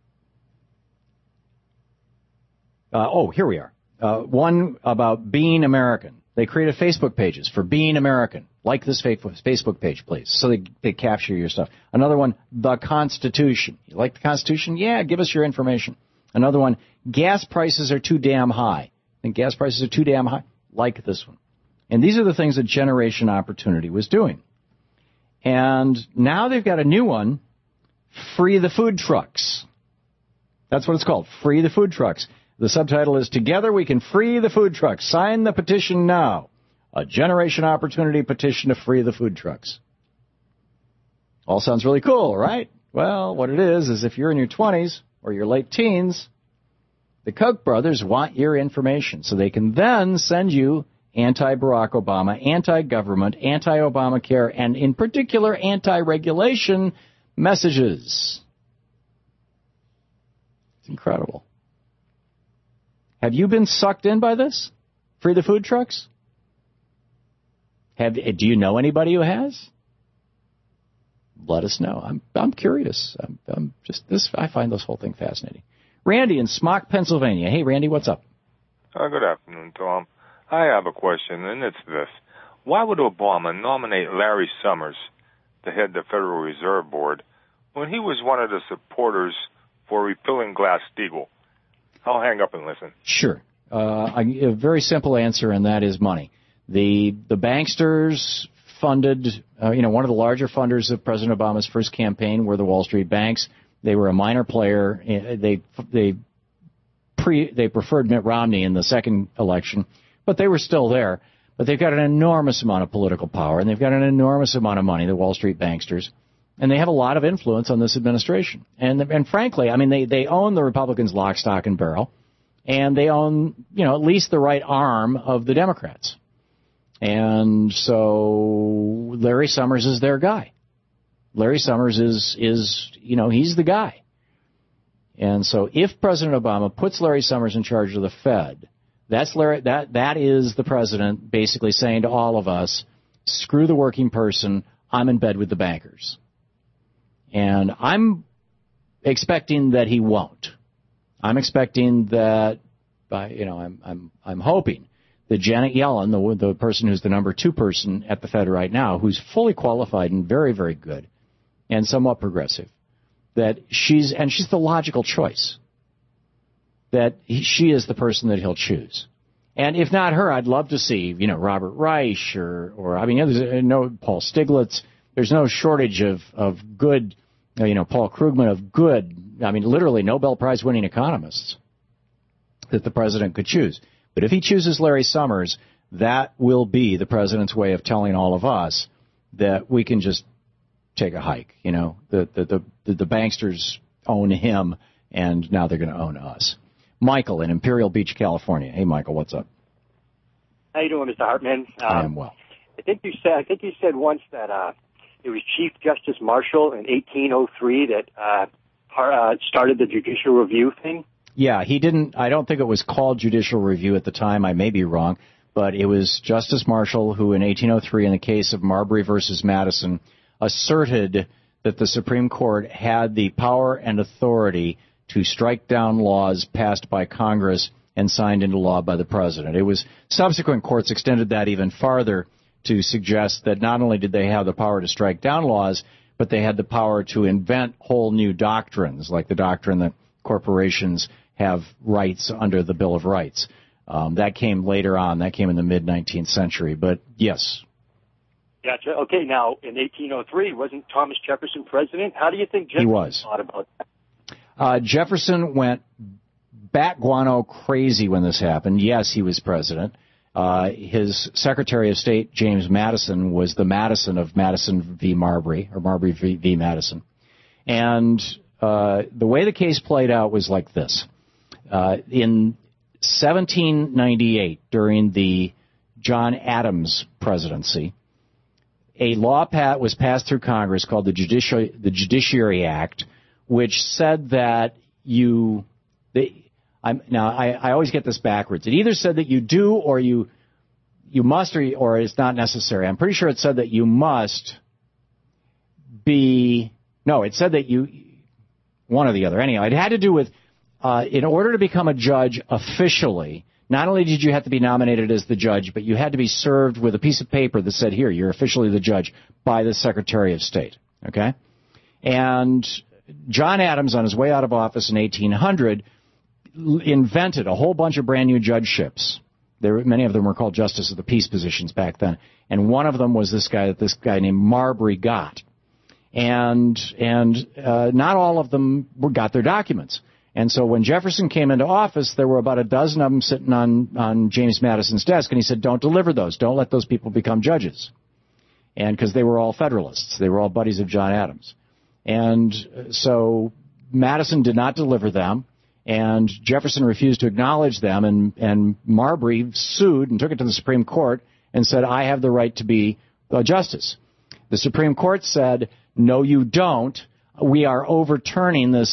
S2: here we are. One about Being American. They created Facebook pages for Being American. Like this Facebook page, please, so they capture your stuff. Another one, The Constitution. You like the Constitution? Yeah, give us your information. Another one, gas prices are too damn high. Think gas prices are too damn high? Like this one. And these are the things that Generation Opportunity was doing. And now they've got a new one, Free the Food Trucks. That's what it's called, Free the Food Trucks. The subtitle is, Together We Can Free the Food Trucks. Sign the petition now. A Generation Opportunity petition to free the food trucks. All sounds really cool, right? Well, what it is if you're in your 20s or your late teens, the Koch brothers want your information so they can then send you anti-Barack Obama, anti-government, anti-Obamacare, and in particular anti-regulation messages. It's incredible. Have you been sucked in by this? Free the food trucks? Do you know anybody who has? Let us know. I'm curious. I find this whole thing fascinating. Randy in Smock, Pennsylvania. Hey, Randy, what's up?
S16: Good afternoon, Tom. I have a question, and it's this. Why would Obama nominate Larry Summers to head the Federal Reserve Board when he was one of the supporters for repealing Glass-Steagall? I'll hang up and listen.
S2: Sure. A very simple answer, and that is money. The banksters funded, one of the larger funders of President Obama's first campaign were the Wall Street banks. They were a minor player. They preferred Mitt Romney in the second election, but they were still there. But they've got an enormous amount of political power, and they've got an enormous amount of money, the Wall Street banksters, and they have a lot of influence on this administration. And frankly, I mean, they own the Republicans lock, stock, and barrel, and they own, at least the right arm of the Democrats. And so Larry Summers is their guy. Larry Summers is he's the guy. And so if President Obama puts Larry Summers in charge of the Fed, that is the president basically saying to all of us, screw the working person, I'm in bed with the bankers. And I'm expecting that he won't. I'm expecting that I'm hoping that Janet Yellen, the person who's the number 2 person at the Fed right now, who's fully qualified and very, very good and somewhat progressive, that she's the logical choice, that she is the person that he'll choose. And if not her, I'd love to see, Robert Reich there's no Paul Stiglitz. There's no shortage of good, Paul Krugman of good, literally Nobel Prize winning economists that the president could choose. But if he chooses Larry Summers, that will be the president's way of telling all of us that we can just take a hike. The banksters own him, and now they're going to own us. Michael in Imperial Beach, California. Hey, Michael, what's up?
S17: How you doing, Mr. Hartman?
S2: I am well.
S17: I think you said once that it was Chief Justice Marshall in 1803 that started the judicial review thing.
S2: Yeah, he didn't. I don't think it was called judicial review at the time. I may be wrong, but it was Justice Marshall who, in 1803, in the case of Marbury versus Madison, asserted that the Supreme Court had the power and authority to strike down laws passed by Congress and signed into law by the president. It was subsequent courts extended that even farther to suggest that not only did they have the power to strike down laws, but they had the power to invent whole new doctrines, like the doctrine that corporations have rights under the Bill of Rights. That came later on. That came in the mid-19th century. But, yes.
S17: Gotcha. Okay, now, in 1803, wasn't Thomas Jefferson president? How do you think Jefferson thought about that?
S2: Jefferson went bat guano crazy when this happened. Yes, he was president. His Secretary of State, James Madison, was the Madison of Madison v. Marbury, or Marbury v. Madison. And the way the case played out was like this. In 1798, during the John Adams presidency, a law was passed through Congress called the Judiciary Act, which said that I always get this backwards. It either said that you do or you must or it's not necessary. I'm pretty sure it said that you must be. No, it said that you. One or the other. Anyhow, it had to do with, in order to become a judge officially, not only did you have to be nominated as the judge, but you had to be served with a piece of paper that said, here, you're officially the judge by the Secretary of State. Okay? And John Adams, on his way out of office in 1800, invented a whole bunch of brand new judgeships. Many of them were called Justice of the Peace positions back then. And one of them was this guy named Marbury got. And not all of them got their documents. And so when Jefferson came into office, there were about a dozen of them sitting on James Madison's desk, and he said, don't deliver those. Don't let those people become judges. And because they were all Federalists. They were all buddies of John Adams. And so Madison did not deliver them, and Jefferson refused to acknowledge them, and Marbury sued and took it to the Supreme Court and said, I have the right to be a justice. The Supreme Court said, no, you don't. We are overturning the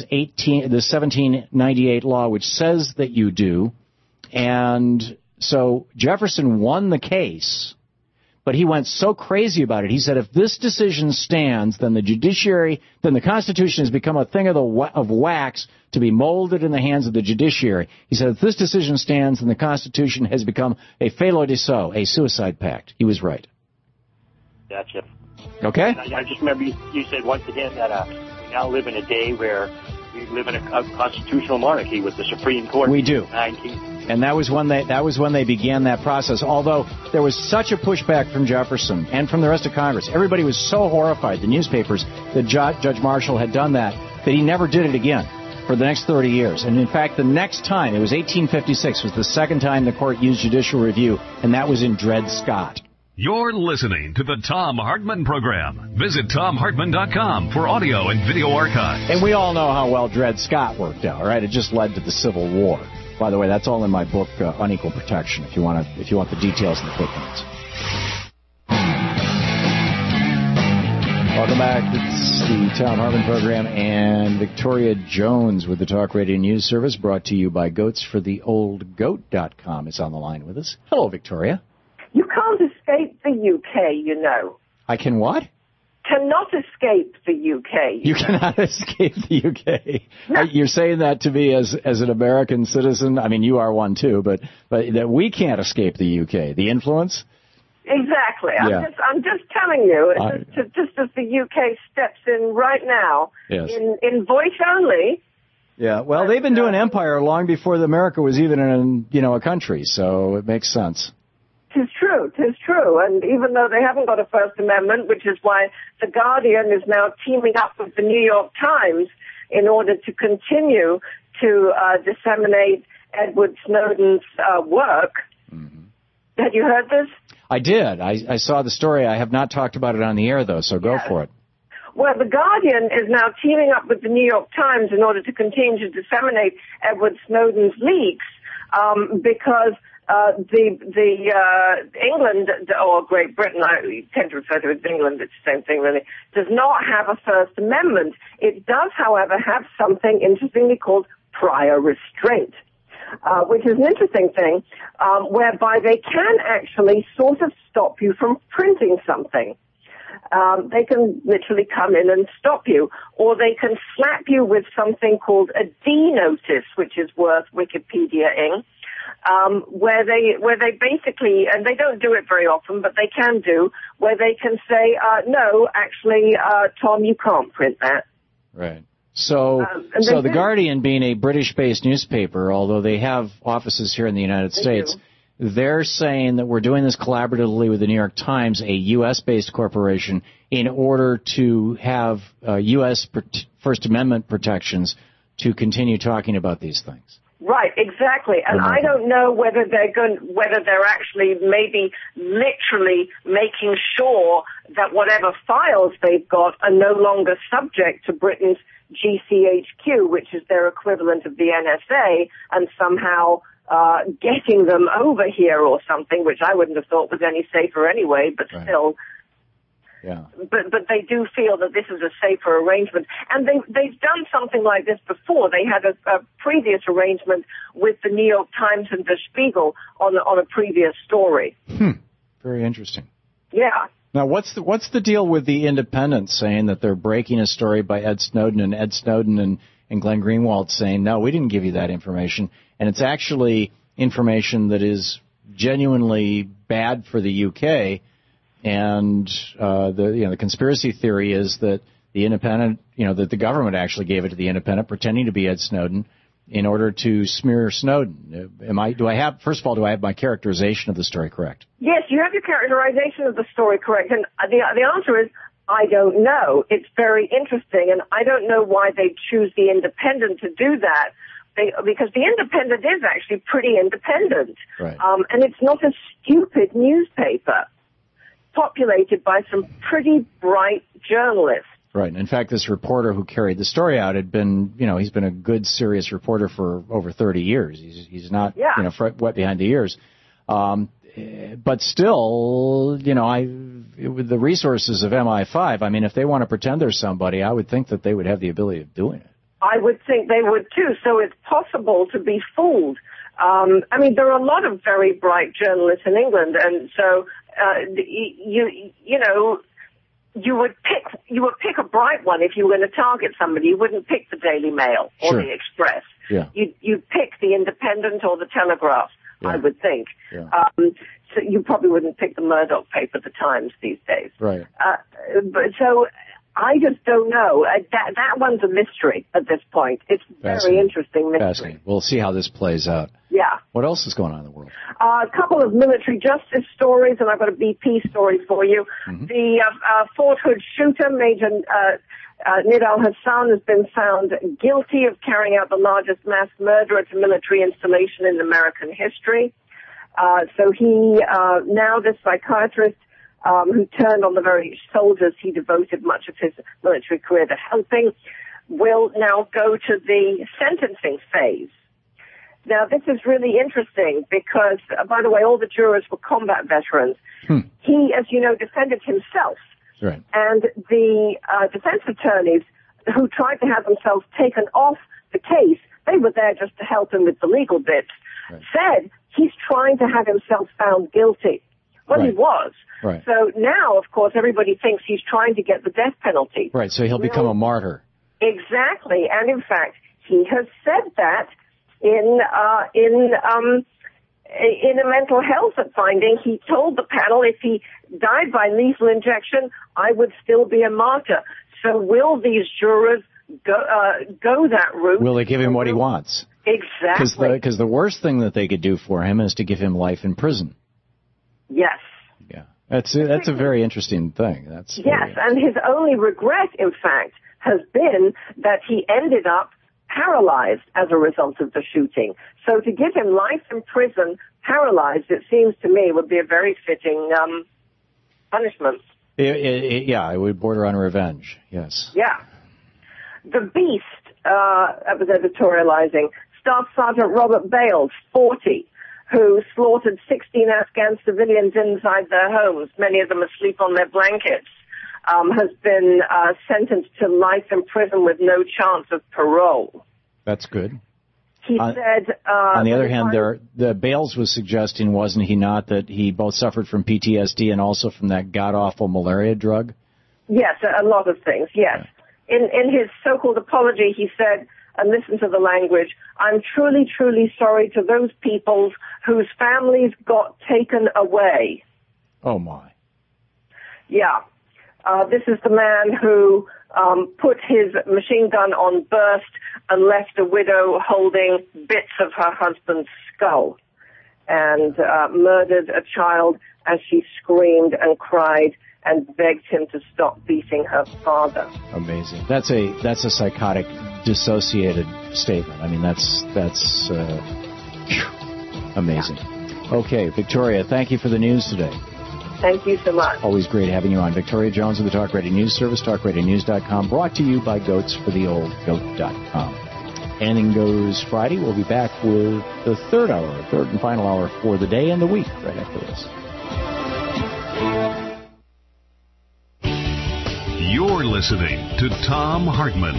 S2: 1798 law, which says that you do. And so Jefferson won the case, but he went so crazy about it. He said, if this decision stands, then the Constitution has become a thing of wax to be molded in the hands of the judiciary. He said, if this decision stands, then the Constitution has become a felo de so, a suicide pact. He was right.
S17: Gotcha.
S2: Okay.
S17: I just remember you said once again that we now live in a day where We live in a constitutional monarchy with the Supreme Court.
S2: We do. And that was when they began that process. Although there was such a pushback from Jefferson and from the rest of Congress, everybody was so horrified, the newspapers, that Judge Marshall had done that he never did it again for the next 30 years. And in fact, the next time, it was 1856, was the second time the court used judicial review, and that was in Dred Scott.
S1: You're listening to the Thom Hartmann Program. Visit ThomHartmann.com for audio and video archives.
S2: And we all know how well Dred Scott worked out, right? It just led to the Civil War. By the way, that's all in my book, Unequal Protection, if you want the details and the footnotes. Welcome back. It's the Thom Hartmann Program and Victoria Jones with the Talk Radio News Service, brought to you by GoatsForTheOldGoat.com. Is on the line with us. Hello, Victoria.
S18: You can't escape the UK, you know.
S2: I can what?
S18: Cannot escape the UK.
S2: You cannot escape the UK. No. You're saying that to me as an American citizen? I mean, you are one too, but that we can't escape the UK. The influence?
S18: Exactly.
S2: Yeah.
S18: I'm just telling you, just as the UK steps in right now,
S2: yes,
S18: in voice only.
S2: Yeah, well, they've been doing empire long before America was even a country, so it makes sense.
S18: 'Tis true. And even though they haven't got a First Amendment, which is why The Guardian is now teaming up with the New York Times in order to continue to disseminate Edward Snowden's work. Mm-hmm. Had you heard this?
S2: I did. I saw the story. I have not talked about it on the air, though, so go for it.
S18: Well, The Guardian is now teaming up with the New York Times in order to continue to disseminate Edward Snowden's leaks because England, or Great Britain, I tend to refer to it as England, it's the same thing really, does not have a First Amendment. It does, however, have something interestingly called prior restraint, which is an interesting thing, whereby they can actually sort of stop you from printing something. They can literally come in and stop you, or they can slap you with something called a D notice, which is worth Wikipedia-ing. Where they basically, and they don't do it very often, but they can do, where they can say, no, actually, Tom, you can't print that.
S2: Right. So The Guardian, being a British-based newspaper, although they have offices here in the United States, they're saying that we're doing this collaboratively with the New York Times, a U.S.-based corporation, in order to have U.S. First Amendment protections to continue talking about these things.
S18: Right, exactly. And I don't know whether they're actually maybe literally making sure that whatever files they've got are no longer subject to Britain's GCHQ, which is their equivalent of the NSA, and somehow getting them over here or something, which I wouldn't have thought was any safer anyway, but still.
S2: Yeah.
S18: But they do feel that this is a safer arrangement. And they've done something like this before. They had a previous arrangement with the New York Times and Der Spiegel on a previous story.
S2: Very interesting.
S18: Yeah.
S2: Now, what's the deal with the Independent saying that they're breaking a story by Ed Snowden, and Ed Snowden and Glenn Greenwald saying, no, we didn't give you that information, and it's actually information that is genuinely bad for the UK. And the conspiracy theory is that the Independent, that the government actually gave it to the Independent, pretending to be Ed Snowden, in order to smear Snowden. First of all, do I have my characterization of the story correct?
S18: Yes, you have your characterization of the story correct, and the answer is I don't know. It's very interesting, and I don't know why they choose the Independent to do that. Because the Independent is actually pretty independent,
S2: right.
S18: And it's not a stupid newspaper. Populated by some pretty bright journalists.
S2: Right. In fact, this reporter who carried the story out had been, he's been a good, serious reporter for over 30 years. He's not, wet behind the ears. But still, with the resources of MI5, I mean, if they want to pretend they're somebody, I would think that they would have the ability of doing it.
S18: I would think they would too. So it's possible to be fooled. I mean, there are a lot of very bright journalists in England, and so you would pick a bright one if you were going to target somebody. You wouldn't pick the Daily Mail or the Express.
S2: Yeah.
S18: You'd pick the Independent or the Telegraph, I would think.
S2: Yeah.
S18: So you probably wouldn't pick the Murdoch paper, the Times, these days.
S2: Right.
S18: But so I just don't know. That one's a mystery at this point. It's a very interesting mystery.
S2: Fascinating. We'll see how this plays out.
S18: Yeah.
S2: What else is going on in the world?
S18: A couple of military justice stories, and I've got a BP story for you. Mm-hmm. The Fort Hood shooter, Major Nidal Hassan, has been found guilty of carrying out the largest mass murder at a military installation in American history. So he, now this psychiatrist, who turned on the very soldiers he devoted much of his military career to helping, will now go to the sentencing phase. Now, this is really interesting because, by the way, all the jurors were combat veterans. He, as you know, defended himself.
S2: Right.
S18: And the defense attorneys who tried to have themselves taken off the case, they were there just to help him with the legal bits, said he's trying to have himself found guilty. Well, he was.
S2: Right.
S18: So now, of course, everybody thinks he's trying to get the death penalty.
S2: Right, so he'll become a martyr.
S18: Exactly. And, in fact, he has said that in a mental health finding. He told the panel if he died by lethal injection, I would still be a martyr. So will these jurors go that route?
S2: Will they give him what he wants?
S18: Exactly.
S2: Because the worst thing that they could do for him is to give him life in prison.
S18: Yes.
S2: Yeah. That's a very interesting thing.
S18: And his only regret, in fact, has been that he ended up paralyzed as a result of the shooting. So to give him life in prison, paralyzed, it seems to me would be a very fitting punishment.
S2: It would border on revenge, yes.
S18: Yeah. The Beast, that was editorializing, Staff Sergeant Robert Bales, 40, who slaughtered 16 Afghan civilians inside their homes, many of them asleep on their blankets, has been sentenced to life in prison with no chance of parole.
S2: That's good.
S18: He said...
S2: on the other hand, the Bales was suggesting, wasn't he not, that he both suffered from PTSD and also from that god-awful malaria drug?
S18: Yes, a lot of things, yes. In his so-called apology, he said, and listen to the language, I'm truly, truly sorry to those people whose families got taken away.
S2: Oh, my.
S18: Yeah. This is the man who put his machine gun on burst and left a widow holding bits of her husband's skull and murdered a child as she screamed and cried and begged him to stop beating her father.
S2: Amazing. That's a psychotic, dissociated statement. I mean, that's amazing. Yeah. Okay, Victoria, thank you for the news today.
S18: Thank you so much.
S2: Always great having you on. Victoria Jones of the Talk Radio News Service, talkradionews.com, brought to you by goatsfortheoldgoat.com. Anything Goes Friday. We'll be back with the third and final hour for the day and the week right after this.
S1: You're listening to Thom Hartmann.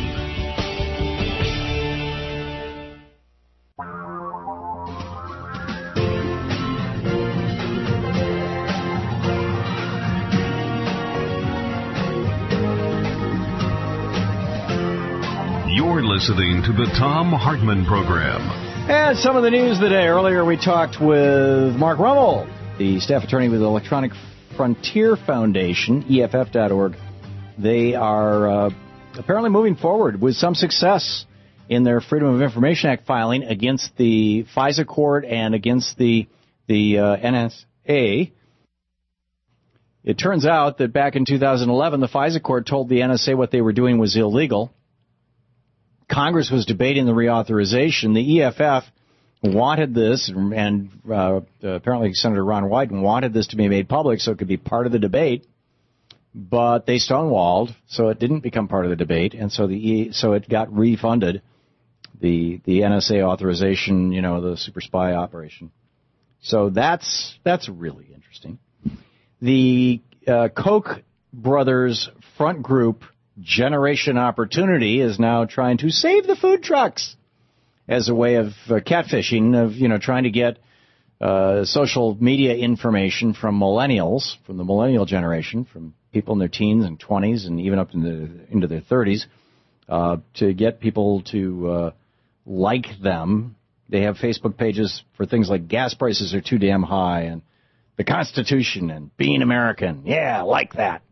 S1: You're listening to the Thom Hartmann Program.
S2: And some of the news today. Earlier we talked with Mark Rummel, the staff attorney with the Electronic Frontier Foundation, EFF.org. They are apparently moving forward with some success in their Freedom of Information Act filing against the FISA court and against the NSA. It turns out that back in 2011, the FISA court told the NSA what they were doing was illegal. Congress was debating the reauthorization. The EFF wanted this, and apparently Senator Ron Wyden wanted this to be made public so it could be part of the debate. But they stonewalled, so it didn't become part of the debate, and so it got refunded, the NSA authorization, the super spy operation. So that's really interesting. The Koch brothers front group, Generation Opportunity, is now trying to save the food trucks as a way of catfishing, of trying to get social media information from millennials, from the millennial generation, from people in their teens and 20s and even up into their 30s, to get people to like them. They have Facebook pages for things like gas prices are too damn high and the Constitution and being American. Yeah, like that.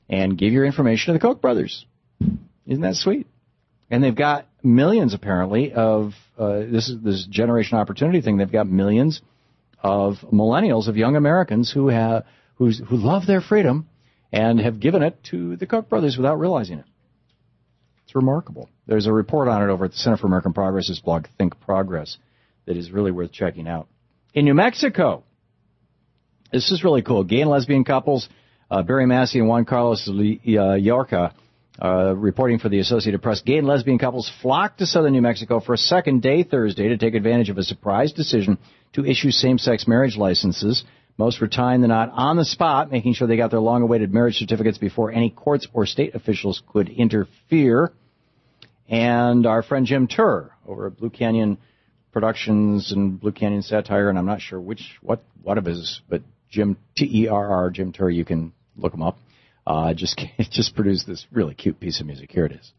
S2: and give your information to the Koch brothers. Isn't that sweet? And they've got millions, apparently, of this generation opportunity thing. They've got millions of millennials, of young Americans who love their freedom and have given it to the Koch brothers without realizing it. It's remarkable. There's a report on it over at the Center for American Progress's blog, Think Progress, that is really worth checking out. In New Mexico, this is really cool. Gay and lesbian couples, Barry Massey and Juan Carlos Yorca, reporting for the Associated Press, gay and lesbian couples flocked to southern New Mexico for a second day Thursday to take advantage of a surprise decision to issue same-sex marriage licenses. Most were tying the knot on the spot, making sure they got their long-awaited marriage certificates before any courts or state officials could interfere. And our friend Jim Turr over at Blue Canyon Productions and Blue Canyon Satire, and I'm not sure what of his, but Jim, T-E-R-R, Jim Turr, you can look him up. Just produced this really cute piece of music. Here it is.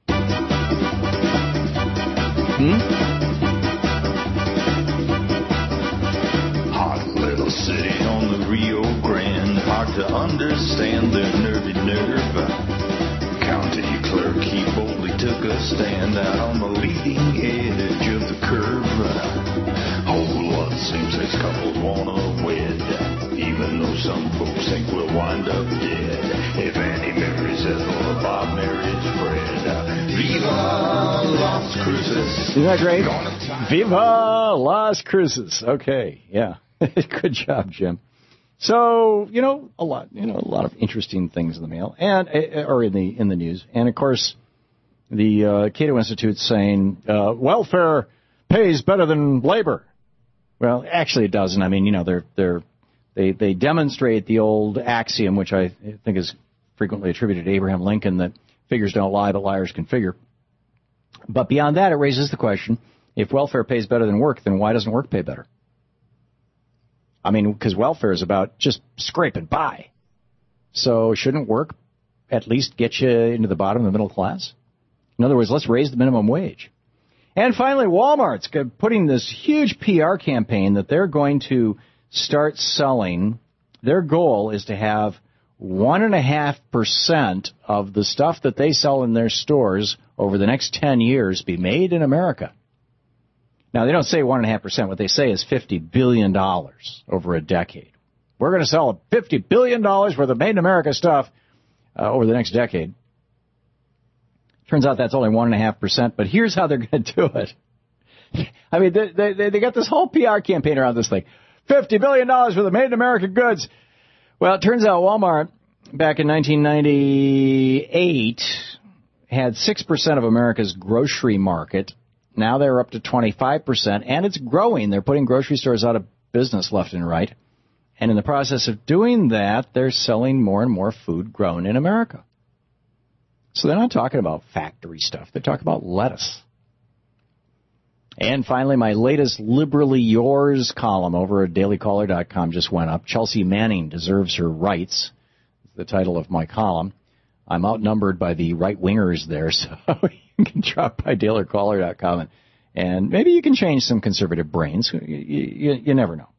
S19: Hot little city on the Rio Grande, hard to understand their nervy nerve. County clerk, he boldly took a stand out on the leading edge of the curve. Whole lot of same-sex couples wanna wed, even though some folks think we'll wind up dead. If Annie marries Ethel or Bob marries Fred, Viva Las Cruces.
S2: Isn't that great? Viva Las Cruces. Okay, yeah. Good job, Jim. So, a lot of interesting things in the mail or in the news. And of course, the Cato Institute saying welfare pays better than labor. Well, actually it doesn't. I mean, they demonstrate the old axiom, which I think is frequently attributed to Abraham Lincoln, that figures don't lie, but liars can figure. But beyond that, it raises the question, if welfare pays better than work, then why doesn't work pay better? I mean, because welfare is about just scraping by. So shouldn't work at least get you into the bottom of the middle class? In other words, let's raise the minimum wage. And finally, Walmart's putting this huge PR campaign that they're going to start selling. Their goal is to have 1.5% of the stuff that they sell in their stores over the next 10 years be made in America. Now, they don't say 1.5%. What they say is $50 billion over a decade. We're going to sell $50 billion worth of made-in-America stuff over the next decade. Turns out that's only 1.5%, but here's how they're going to do it. I mean, they got this whole PR campaign around this thing. $50 billion worth of made-in-America goods. Well, it turns out Walmart, back in 1998, had 6% of America's grocery market. Now they're up to 25%, and it's growing. They're putting grocery stores out of business left and right. And in the process of doing that, they're selling more and more food grown in America. So they're not talking about factory stuff. They're talking about lettuce. And finally, my latest Liberally Yours column over at dailycaller.com just went up. Chelsea Manning deserves her rights. It's the title of my column. I'm outnumbered by the right-wingers there, so you can drop by dailycaller.com and maybe you can change some conservative brains. You never know.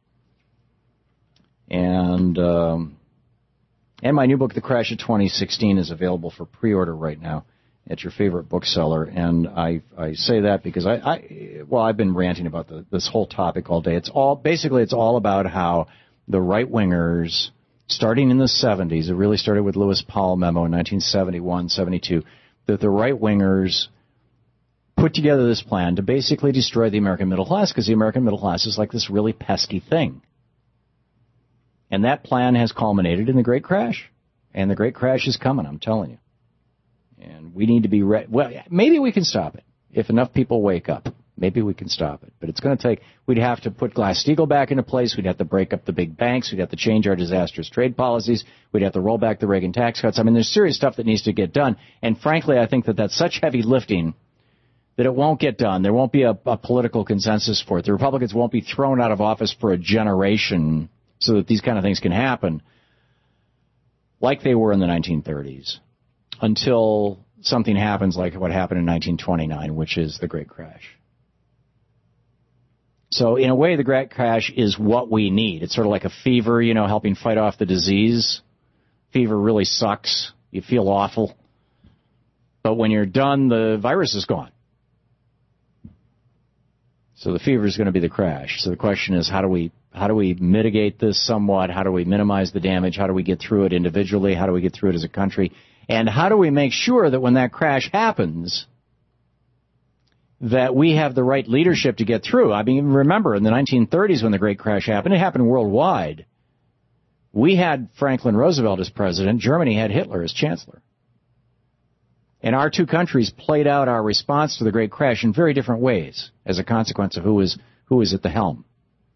S2: And my new book, The Crash of 2016, is available for pre-order right now at your favorite bookseller. And I say that because I've been ranting about this whole topic all day. It's all about how the right-wingers, starting in the 70s, it really started with Lewis Powell memo in 1971, 72, that the right-wingers put together this plan to basically destroy the American middle class, because the American middle class is like this really pesky thing. And that plan has culminated in the Great Crash. And the Great Crash is coming, I'm telling you. And we need to be ready. Well, maybe we can stop it. If enough people wake up, maybe we can stop it. But it's going to take, we'd have to put Glass-Steagall back into place. We'd have to break up the big banks. We'd have to change our disastrous trade policies. We'd have to roll back the Reagan tax cuts. I mean, there's serious stuff that needs to get done. And frankly, I think that that's such heavy lifting that it won't get done. There won't be a political consensus for it. The Republicans won't be thrown out of office for a generation so that these kind of things can happen like they were in the 1930s until something happens like what happened in 1929, which is the Great Crash. So in a way, the Great Crash is what we need. It's sort of like a fever, helping fight off the disease. Fever really sucks. You feel awful. But when you're done, the virus is gone. So the fever is going to be the crash. So the question is, how do we mitigate this somewhat? How do we minimize the damage? How do we get through it individually? How do we get through it as a country? And how do we make sure that when that crash happens, that we have the right leadership to get through? I mean, remember, in the 1930s when the great crash happened, it happened worldwide. We had Franklin Roosevelt as president. Germany had Hitler as chancellor. And our two countries played out our response to the great crash in very different ways as a consequence of who was at the helm.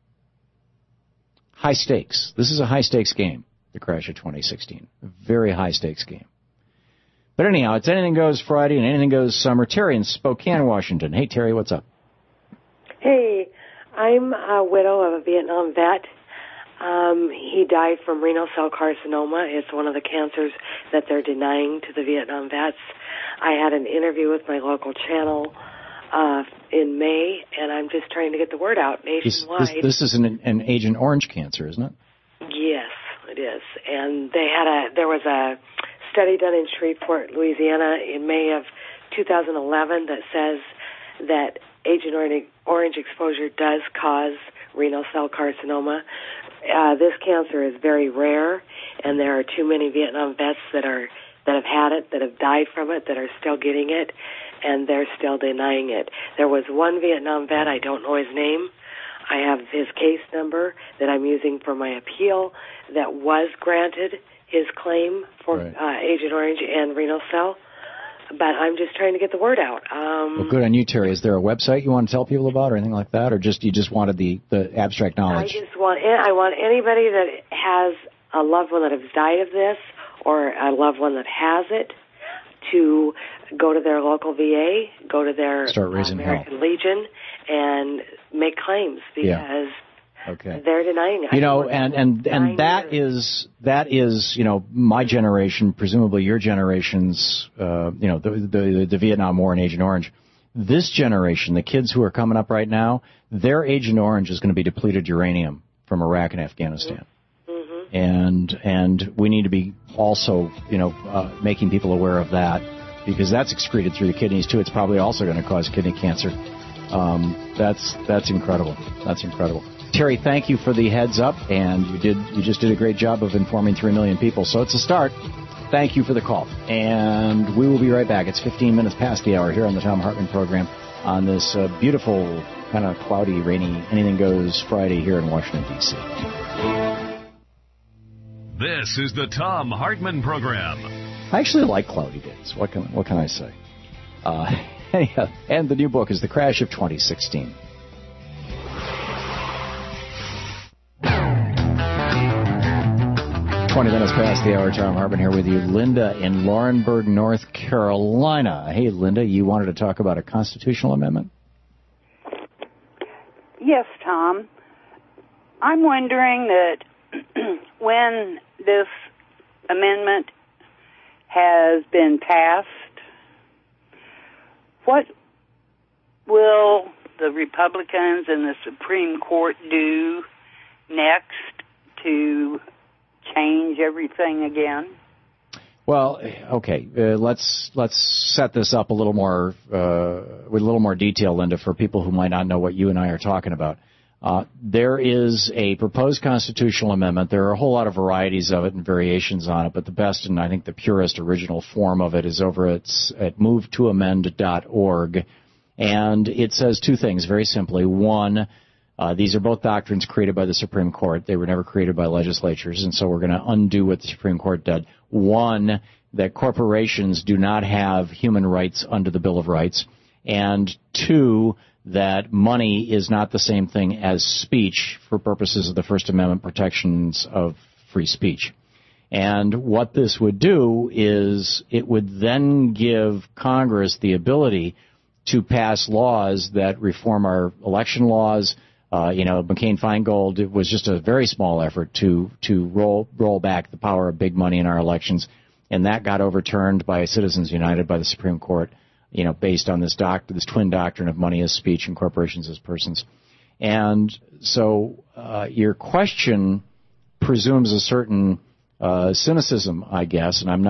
S2: High stakes. This is a high-stakes game, the crash of 2016. A very high-stakes game. But anyhow, it's Anything Goes Friday and Anything Goes Summer. Terry in Spokane, Washington. Hey, Terry, what's up?
S20: Hey, I'm a widow of a Vietnam vet. He died from renal cell carcinoma. It's one of the cancers that they're denying to the Vietnam vets. I had an interview with my local channel in May, and I'm just trying to get the word out nationwide.
S2: This is an Agent Orange cancer, isn't it?
S20: Yes, it is. And there was a study done in Shreveport, Louisiana in May of 2011 that says that Agent Orange exposure does cause renal cell carcinoma. This cancer is very rare, and there are too many Vietnam vets that have had it, that have died from it, that are still getting it, and they're still denying it. There was one Vietnam vet, I don't know his name. I have his case number that I'm using for my appeal that was granted his claim for Agent Orange and renal cell. But I'm just trying to get the word out.
S2: Well, good on you, Terry. Is there a website you want to tell people about or anything like that, or you just wanted the abstract knowledge?
S20: I want anybody that has a loved one that has died of this or a loved one that has it to go to their local VA, go to their American Legion, and make claims because they're denying it.
S2: You know, and that is my generation, presumably your generation's, the Vietnam War and Agent Orange. This generation, the kids who are coming up right now, their Agent Orange is going to be depleted uranium from Iraq and Afghanistan. And we need to be also, making people aware of that because that's excreted through the kidneys too. It's probably also going to cause kidney cancer. That's incredible. That's incredible. Terry, thank you for the heads up, and you just did a great job of informing 3 million people. So it's a start. Thank you for the call, and we will be right back. It's 15 minutes past the hour here on the Thom Hartmann program on this beautiful, kind of cloudy, rainy, Anything Goes Friday here in Washington, D.C.
S1: This is the Thom Hartmann program.
S2: I actually like cloudy days. What can I say? And the new book is The Crash of 2016. Minutes past the hour. Thom Hartmann here with you. Linda in Laurinburg, North Carolina. Hey, Linda, you wanted to talk about a constitutional amendment?
S21: Yes, Tom. I'm wondering that when this amendment has been passed, what will the Republicans and the Supreme Court do next to change everything again?
S2: Well, okay. Let's set this up a little more with a little more detail, Linda, for people who might not know what you and I are talking about. There is a proposed constitutional amendment. There are a whole lot of varieties of it and variations on it, but the best and I think the purest original form of it is over at movetoamend.org, and it says two things very simply. One, these are both doctrines created by the Supreme Court. They were never created by legislatures, and so we're going to undo what the Supreme Court did. One, that corporations do not have human rights under the Bill of Rights. And two, that money is not the same thing as speech for purposes of the First Amendment protections of free speech. And what this would do is it would then give Congress the ability to pass laws that reform our election laws. McCain-Feingold, it was just a very small effort to roll back the power of big money in our elections, and that got overturned by Citizens United, by the Supreme Court, based on this twin doctrine of money as speech and corporations as persons. And so your question presumes a certain cynicism, I guess, and I'm not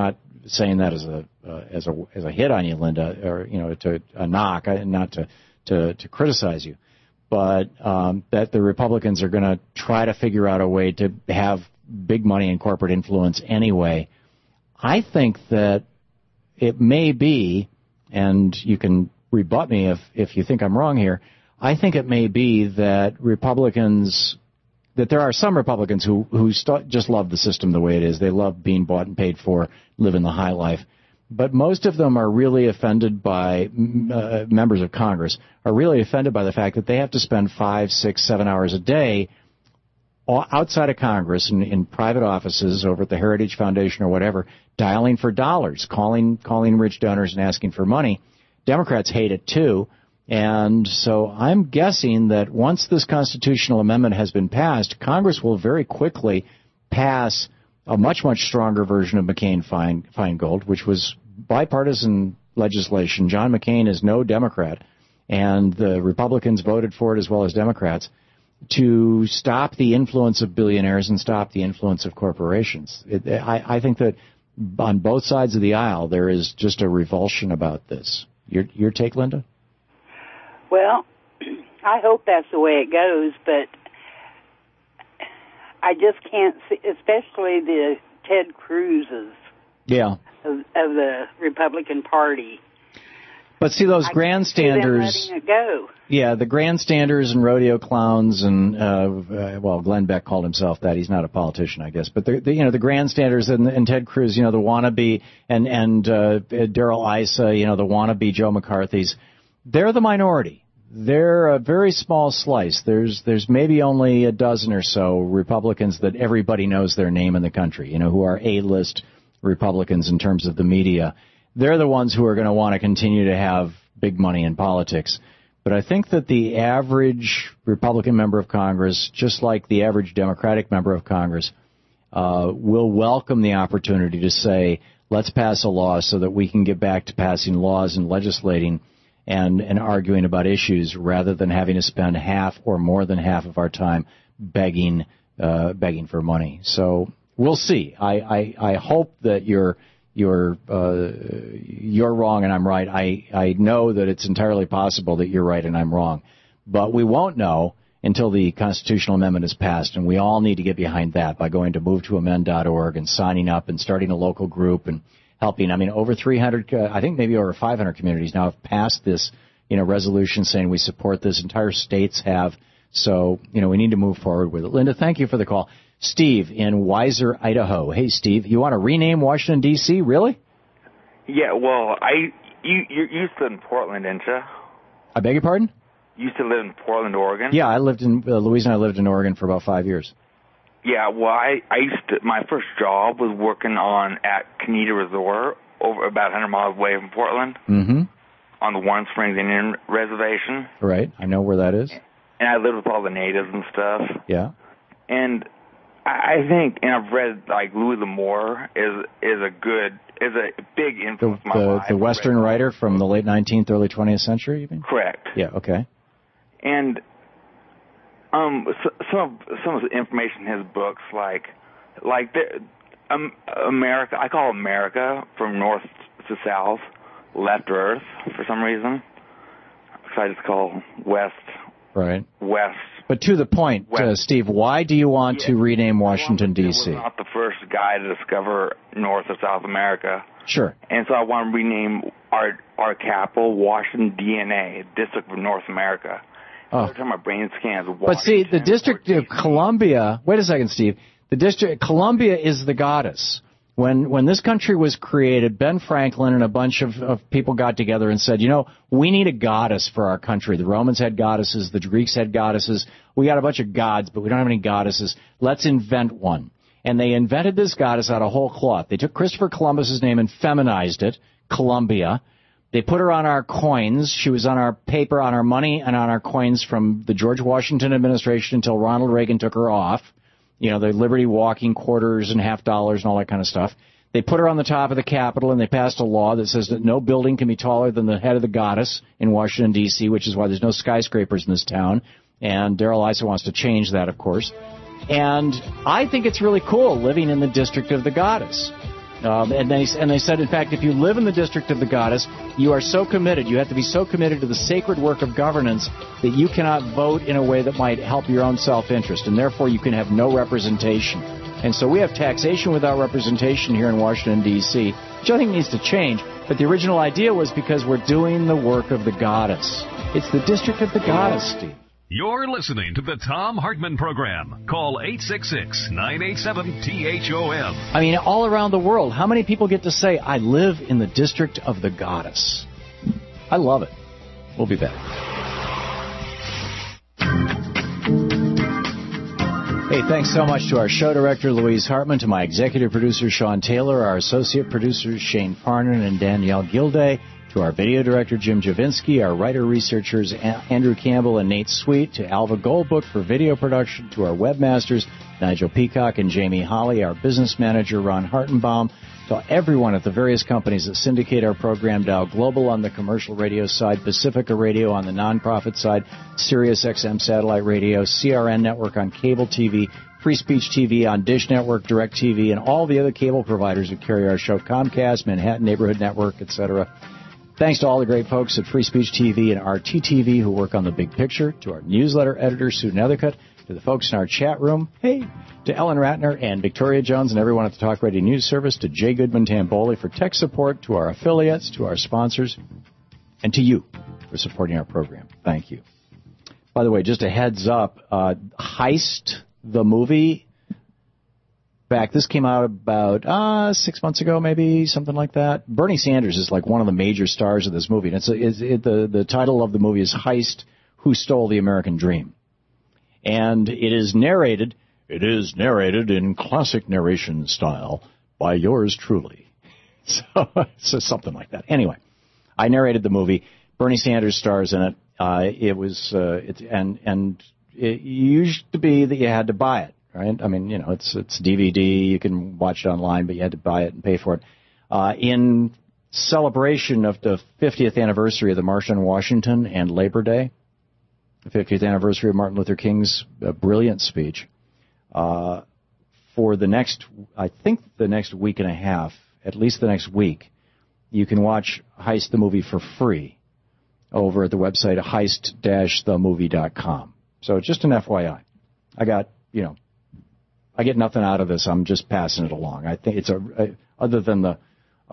S2: saying that as a hit on you, Linda, or to a knock, not to criticize you, but that the Republicans are going to try to figure out a way to have big money and corporate influence anyway. I think that it may be, and you can rebut me if you think I'm wrong here, I think it may be that there are some Republicans who just love the system the way it is. They love being bought and paid for, living the high life. But most of them are really offended by, members of Congress, are really offended by the fact that they have to spend 5, 6, 7 hours a day outside of Congress in private offices over at the Heritage Foundation or whatever, dialing for dollars, calling rich donors and asking for money. Democrats hate it too. And so I'm guessing that once this constitutional amendment has been passed, Congress will very quickly pass a much, much stronger version of McCain-Feingold, which was bipartisan legislation. John McCain is no Democrat, and the Republicans voted for it as well as Democrats, to stop the influence of billionaires and stop the influence of corporations. I think that on both sides of the aisle there is just a revulsion about this. Your take, Linda?
S21: Well, I hope that's the way it goes, but I just can't see, especially the Ted Cruz's of the Republican Party.
S2: But see, those grandstanders,
S21: letting it go.
S2: Yeah, the grandstanders and rodeo clowns and, Glenn Beck called himself that. He's not a politician, I guess. But the grandstanders and Ted Cruz, the wannabe, and Darrell Issa, the wannabe Joe McCarthy's, they're the minority. They're a very small slice. There's maybe only a dozen or so Republicans that everybody knows their name in the country, who are A-list Republicans in terms of the media. They're the ones who are going to want to continue to have big money in politics. But I think that the average Republican member of Congress, just like the average Democratic member of Congress, will welcome the opportunity to say, let's pass a law so that we can get back to passing laws and legislating and arguing about issues rather than having to spend half or more than half of our time begging for money. So we'll see. I hope that you're wrong and I'm right. I know that it's entirely possible that you're right and I'm wrong. But we won't know until the constitutional amendment is passed, and we all need to get behind that by going to movetoamend.org and signing up and starting a local group and helping. I mean, over 300, I think maybe over 500 communities now have passed this, resolution saying we support this. Entire states have. So, we need to move forward with it. Linda, thank you for the call. Steve in Weiser, Idaho. Hey, Steve, you want to rename Washington, D.C., really?
S3: Yeah, well, you used to live in Portland, didn't you?
S2: I beg your pardon?
S3: You used to live in Portland, Oregon?
S2: Yeah, I lived in, Louise and I lived in Oregon for about 5 years.
S3: Yeah, well, I used to, my first job was working at Canita Resort, over about 100 miles away from Portland, on the Warren Springs Indian Reservation.
S2: Right, I know where that is.
S3: And I lived with all the natives and stuff.
S2: Yeah.
S3: And I think, and I've read, Louis L'Amour is a big influence in my life.
S2: The Western writer from the late 19th, early 20th century, you mean?
S3: Correct.
S2: Yeah, okay.
S3: And some of the information in his books, America, I call America from north to south, left Earth for some reason. So I just call West.
S2: Right.
S3: West.
S2: But to the point, Steve, why do you want to rename Washington, D.C.?
S3: I was not the first guy to discover North or South America.
S2: Sure.
S3: And so I want to rename our capital Washington, D.C., District of North America. Every time my brain scans Washington.
S2: But see, the District of Columbia, wait a second, Steve. The District Columbia is the goddess. When this country was created, Ben Franklin and a bunch of people got together and said, we need a goddess for our country. The Romans had goddesses. The Greeks had goddesses. We got a bunch of gods, but we don't have any goddesses. Let's invent one. And they invented this goddess out of whole cloth. They took Christopher Columbus's name and feminized it, Columbia. They put her on our coins. She was on our paper, on our money, and on our coins from the George Washington administration until Ronald Reagan took her off. The Liberty Walking quarters and $50 and all that kind of stuff. They put her on the top of the Capitol, and they passed a law that says that no building can be taller than the head of the goddess in Washington, D.C., which is why there's no skyscrapers in this town. And Darrell Issa wants to change that, of course. And I think it's really cool living in the District of the Goddess. And they said, in fact, if you live in the District of the Goddess, you are so committed, you have to be so committed to the sacred work of governance that you cannot vote in a way that might help your own self-interest, and therefore you can have no representation. And so we have taxation without representation here in Washington, D.C., which I think needs to change. But the original idea was because we're doing the work of the Goddess. It's the District of the Goddess, Steve.
S1: You're listening to the Thom Hartmann Program. Call 866-987-THOM.
S2: I mean, all around the world, how many people get to say, I live in the District of the Goddess? I love it. We'll be back. Hey, thanks so much to our show director, Louise Hartman, to my executive producer, Sean Taylor, our associate producers, Shane Farnan and Danielle Gilday, to our video director, Jim Javinsky, our writer-researchers, Andrew Campbell and Nate Sweet, to Alva Goldbook for video production, to our webmasters, Nigel Peacock and Jamie Holly, our business manager, Ron Hartenbaum, to everyone at the various companies that syndicate our program, Dow Global on the commercial radio side, Pacifica Radio on the nonprofit side, Sirius XM satellite radio, CRN Network on cable TV, Free Speech TV on Dish Network, DirecTV, and all the other cable providers who carry our show, Comcast, Manhattan Neighborhood Network, etc. Thanks to all the great folks at Free Speech TV and RTTV who work on the big picture, to our newsletter editor, Sue Nethercutt, to the folks in our chat room, hey, to Ellen Ratner and Victoria Jones and everyone at the Talk Radio News Service, to Jay Goodman Tamboli for tech support, to our affiliates, to our sponsors, and to you for supporting our program. Thank you. By the way, just a heads up, Heist, the movie, this came out about 6 months ago, maybe, something like that. Bernie Sanders is like one of the major stars of this movie. And the title of the movie is Heist, Who Stole the American Dream? And it is narrated in classic narration style by yours truly. So something like that. Anyway, I narrated the movie. Bernie Sanders stars in it. It used to be that you had to buy it. Right? I mean, it's DVD. You can watch it online, but you had to buy it and pay for it. In celebration of the 50th anniversary of the March on Washington and Labor Day, the 50th anniversary of Martin Luther King's brilliant speech, for the next week and a half, at least the next week, you can watch Heist the movie for free over at the website heist-themovie.com. So just an FYI. I get nothing out of this. I'm just passing it along. I think it's other than the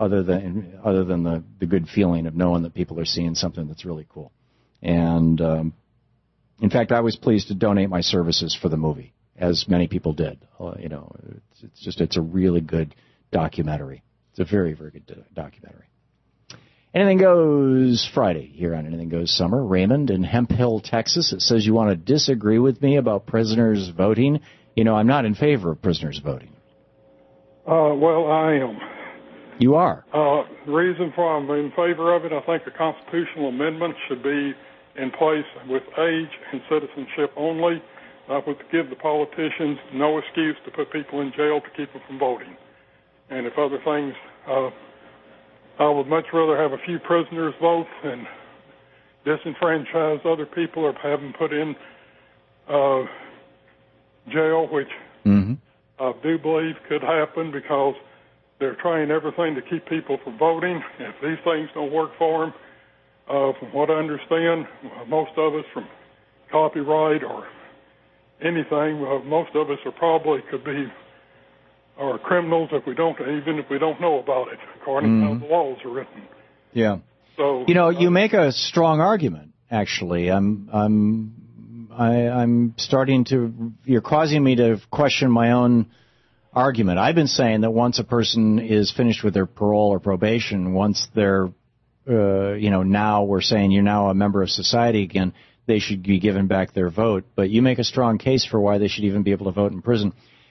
S2: good feeling of knowing that people are seeing something that's really cool. And in fact, I was pleased to donate my services for the movie, as many people did. It's a really good documentary. It's a very, very good documentary. Anything Goes Friday here on Anything Goes Summer. Raymond in Hemp Hill, Texas. It says you want to disagree with me about prisoners voting. I'm not in favor of prisoners voting.
S11: Well, I am.
S2: You are?
S11: The reason for I'm in favor of it, I think a constitutional amendment should be in place with age and citizenship only. That would give the politicians no excuse to put people in jail to keep them from voting. And if other things, I would much rather have a few prisoners vote than disenfranchise other or have them put in jail, which I do believe could happen because they're trying everything to keep people from voting. If these things don't work for them, from what I understand, most of us from copyright or anything, most of us are criminals even if we don't know about it, according to how the laws are written.
S2: Yeah. So you make a strong argument. Actually, I'm starting to. You're causing me to question my own argument. I've been saying that once a person is finished with their parole or probation, once they're, now we're saying you're now a member of society again, they should be given back their vote. But you make a strong case for why they should even be able to vote in prison.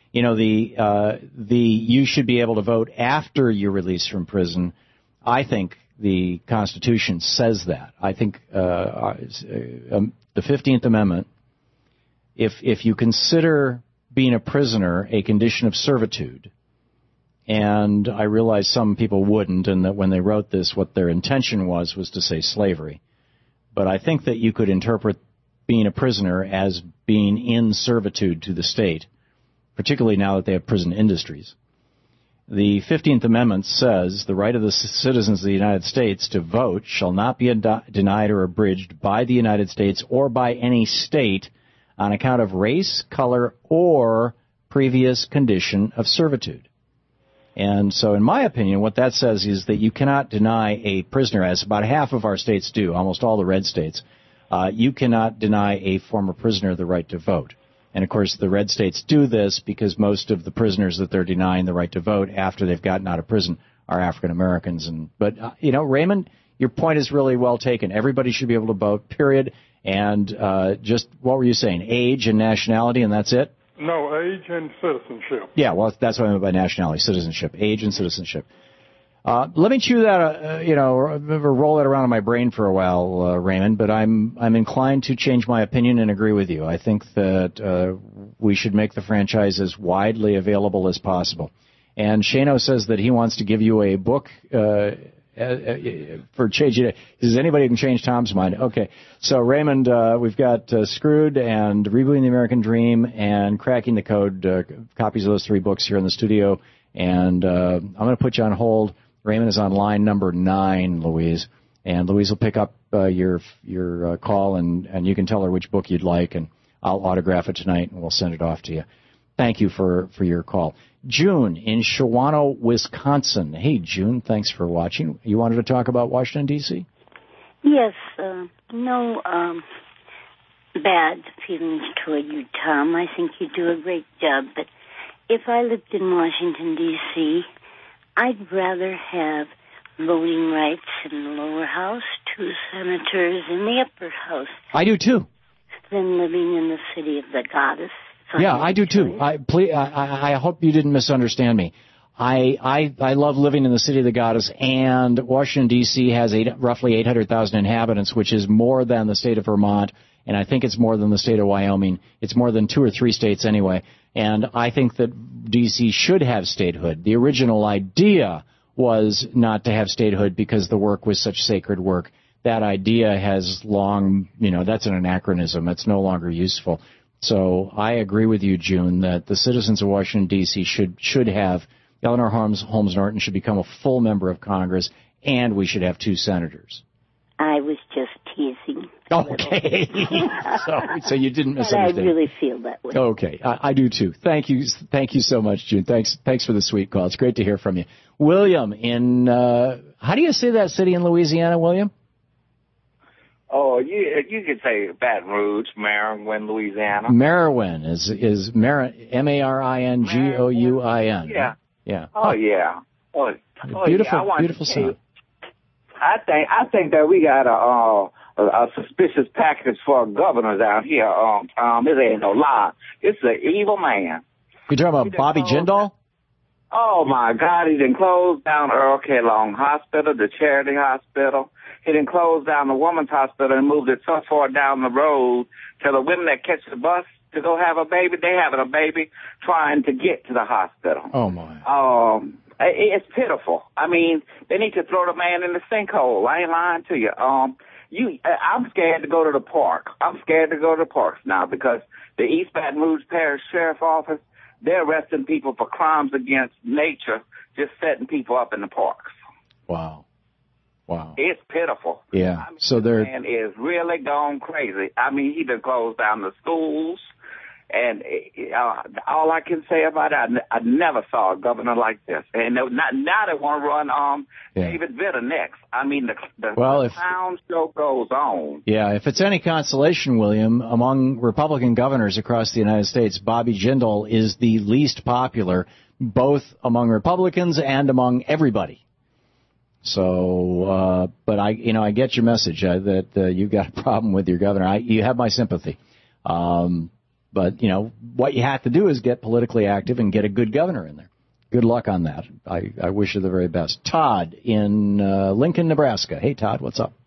S2: You should be able to vote after you're released from prison. I think the Constitution says that. I think the 15th Amendment, if you consider being a prisoner a condition of servitude, and I realize some people wouldn't, and that when they wrote this, what their intention was to say slavery. But I think that you could interpret being a prisoner as being in servitude to the state, particularly now that they have prison industries. The 15th Amendment says the right of the citizens of the United States to vote shall not be denied or abridged by the United States or by any state on account of race, color, or previous condition of servitude. And so, in my opinion, what that says is that you cannot deny a prisoner, as about half of our states do, almost all the red states, you cannot deny a former prisoner the right to vote. And, of course, the red states do this because most of the prisoners that they're denying the right to vote after they've gotten out of prison are African Americans. But Raymond, your point is really well taken. Everybody should be able to vote, period. And just what were you saying, age and nationality, and that's it?
S11: No, age and citizenship.
S2: Yeah, well, that's what I meant by nationality, citizenship, age and citizenship. Let me chew that, roll it around in my brain for a while, Raymond, but I'm inclined to change my opinion and agree with you. I think that we should make the franchise as widely available as possible. And Shano says that he wants to give you a book for changing it. Is anybody who can change Tom's mind? Okay. So, Raymond, we've got Screwed and Rebooting the American Dream and Cracking the Code, copies of those 3 books here in the studio. And I'm going to put you on hold. Raymond is on line number 9, Louise. And Louise will pick up your call, and you can tell her which book you'd like, and I'll autograph it tonight, and we'll send it off to you. Thank you for your call. June in Shawano, Wisconsin. Hey, June, thanks for watching. You wanted to talk about Washington, D.C.?
S4: Yes, no bad feelings toward you, Tom. I think you do a great job. But if I lived in Washington, D.C., I'd rather have voting rights in the lower house, 2 senators in the upper house.
S2: I do, too.
S4: Than living in the city of the goddess.
S2: Yeah, I do, too. I hope you didn't misunderstand me. I love living in the city of the goddess, and Washington, D.C. has roughly 800,000 inhabitants, which is more than the state of Vermont, and I think it's more than the state of Wyoming. It's more than 2 or 3 states anyway. And I think that D.C. should have statehood. The original idea was not to have statehood because the work was such sacred work. That idea has long, that's an anachronism. It's no longer useful. So I agree with you, June, that the citizens of Washington, D.C. should have, Eleanor Holmes Norton should become a full member of Congress, and we should have 2 senators.
S4: I was just teasing.
S2: Okay. so you didn't misunderstand.
S4: I really feel that way.
S2: Okay. I do, too. Thank you so much, June. Thanks for the sweet call. It's great to hear from you. William in, how do you say that city in Louisiana, William?
S22: Oh, you could say Baton Rouge, Maringouin, Louisiana.
S2: Maringouin is Maringouin.
S22: Yeah.
S2: Yeah.
S22: Oh, yeah.
S2: Beautiful,
S22: yeah.
S2: Beautiful sound.
S22: I think that we got a suspicious package for governors out here. This ain't no lie. It's an evil man.
S2: You talking about Bobby Jindal?
S22: Oh my God! He done closed down Earl K. Long Hospital, the Charity Hospital. He done closed down the Women's Hospital and moved it so far down the road to the women that catch the bus to go have a baby. They having a baby trying to get to the hospital.
S2: Oh my!
S22: It's pitiful. I mean, they need to throw the man in the sinkhole. I ain't lying to you. I'm scared to go to the park. I'm scared to go to the parks now because the East Baton Rouge Parish Sheriff Office, they're arresting people for crimes against nature, just setting people up in the parks.
S2: Wow.
S22: It's pitiful.
S2: Yeah.
S22: I mean, the man is really gone crazy. I mean, he done closed down the schools. And all I can say about it, I never saw a governor like this. And now they want to run David Vitter next. I mean, the clown show goes on.
S2: Yeah, if it's any consolation, William, among Republican governors across the United States, Bobby Jindal is the least popular, both among Republicans and among everybody. So, but I get your message that you've got a problem with your governor. You have my sympathy. But, what you have to do is get politically active and get a good governor in there. Good luck on that. I wish you the very best. Todd in Lincoln, Nebraska. Hey, Todd, what's up?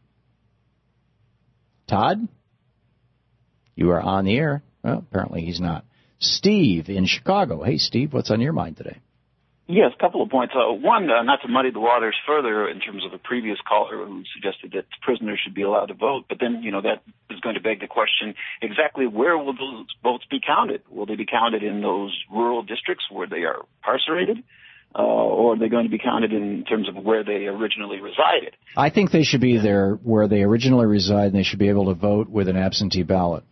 S2: Todd? You are on the air. Well, apparently he's not. Steve in Chicago. Hey, Steve, what's on your mind today?
S23: Yes, a couple of points. One, not to muddy the waters further in terms of the previous caller who suggested that prisoners should be allowed to vote, but then, that is going to beg the question, exactly where will those votes be counted? Will they be counted in those rural districts where they are incarcerated? or are they going to be counted in terms of where they originally resided?
S2: I think they should be there where they originally reside, and they should be able to vote with an absentee ballot.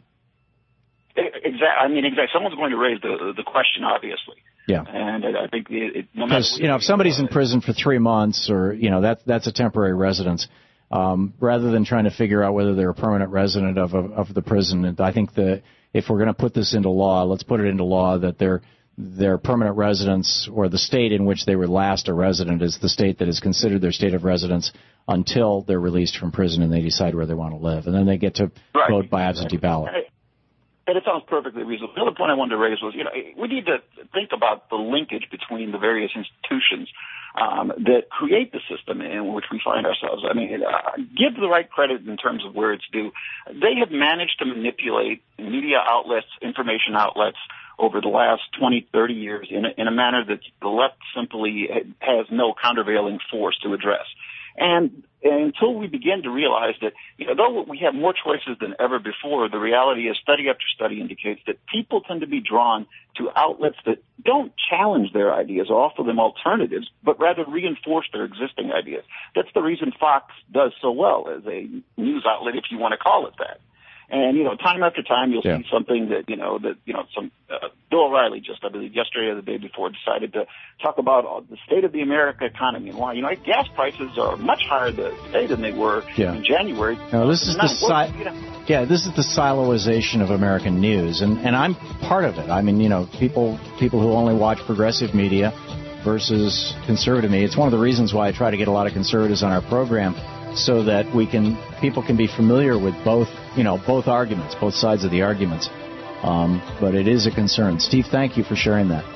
S23: Exactly. Someone's going to raise the question, obviously.
S2: Yeah.
S23: And I think no matter
S2: because if somebody's in prison for 3 months, or that's a temporary residence, rather than trying to figure out whether they're a permanent resident of the prison, I think that if we're going to put this into law, let's put it into law that their permanent residence, or the state in which they were last a resident, is the state that is considered their state of residence until they're released from prison and they decide where they want to live, and then they get to vote by absentee ballot.
S23: And it sounds perfectly reasonable. The other point I wanted to raise was, we need to think about the linkage between the various institutions that create the system in which we find ourselves. Give the right credit in terms of where it's due. They have managed to manipulate media outlets, information outlets, over the last 20, 30 years in a manner that the left simply has no countervailing force to address. And until we begin to realize that, though we have more choices than ever before, the reality is study after study indicates that people tend to be drawn to outlets that don't challenge their ideas or offer them alternatives, but rather reinforce their existing ideas. That's the reason Fox does so well as a news outlet, if you want to call it that. And, time after time, you'll see something that, Bill O'Reilly just, I believe, yesterday or the day before, decided to talk about the state of the American economy and why, gas prices are much higher today than they were in January.
S2: No, this is this is the siloization of American news, and I'm part of it. I mean, people who only watch progressive media versus conservative media. It's one of the reasons why I try to get a lot of conservatives on our program, so that people can be familiar with both arguments, both sides of the arguments. But it is a concern. Steve, thank you for sharing that.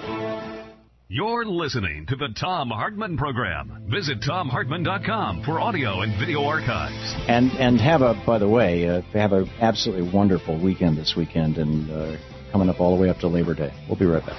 S1: You're listening to the Thom Hartmann Program. Visit ThomHartmann.com for audio and video archives.
S2: And have an absolutely wonderful weekend this weekend, and coming up all the way up to Labor Day. We'll be right back.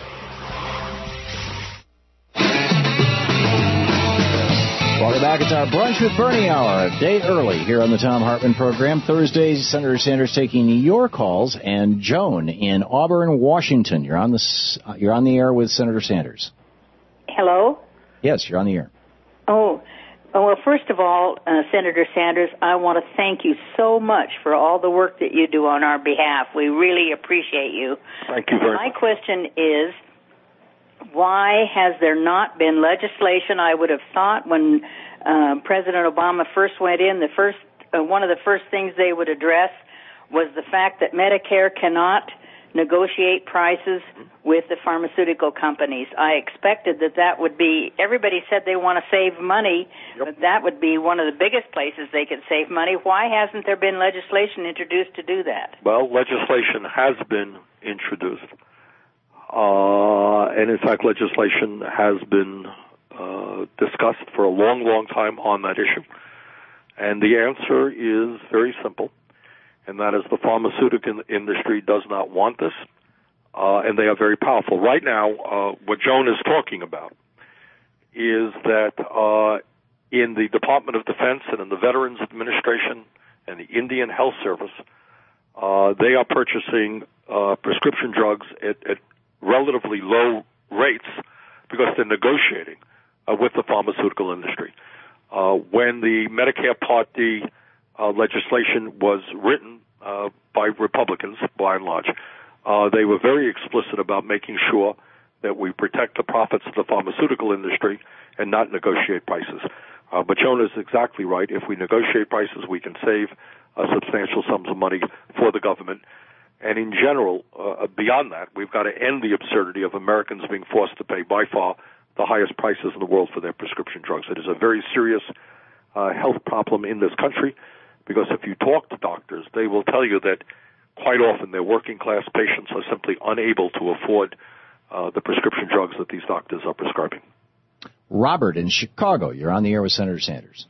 S2: Welcome back. It's our Brunch with Bernie hour, a day early here on the Thom Hartmann Program. Thursdays, Senator Sanders taking your calls, and Joan in Auburn, Washington. You're on the air with Senator Sanders.
S5: Hello?
S2: Yes, you're on the air.
S5: Oh, well, first of all, Senator Sanders, I want to thank you so much for all the work that you do on our behalf. We really appreciate you.
S23: Thank you very much.
S5: My question is, why has there not been legislation? I would have thought when President Obama first went in, one of the first things they would address was the fact that Medicare cannot negotiate prices with the pharmaceutical companies. I expected that would be, everybody said they want to save money, but that would be one of the biggest places they could save money. Why hasn't there been legislation introduced to do that?
S6: Well, legislation has been introduced. And in fact, legislation has been discussed for a long, long time on that issue. And the answer is very simple, and that is the pharmaceutical industry does not want this, and they are very powerful. Right now, what Joan is talking about is that in the Department of Defense and in the Veterans Administration and the Indian Health Service, they are purchasing prescription drugs at relatively low rates because they're negotiating with the pharmaceutical industry. When the Medicare Part D legislation was written by Republicans, by and large, they were very explicit about making sure that we protect the profits of the pharmaceutical industry and not negotiate prices. But Joan is exactly right. If we negotiate prices, we can save substantial sums of money for the government. And in general, beyond that, we've got to end the absurdity of Americans being forced to pay by far the highest prices in the world for their prescription drugs. It is a very serious health problem in this country, because if you talk to doctors, they will tell you that quite often their working-class patients are simply unable to afford the prescription drugs that these doctors are prescribing.
S2: Robert in Chicago, you're on the air with Senator Sanders.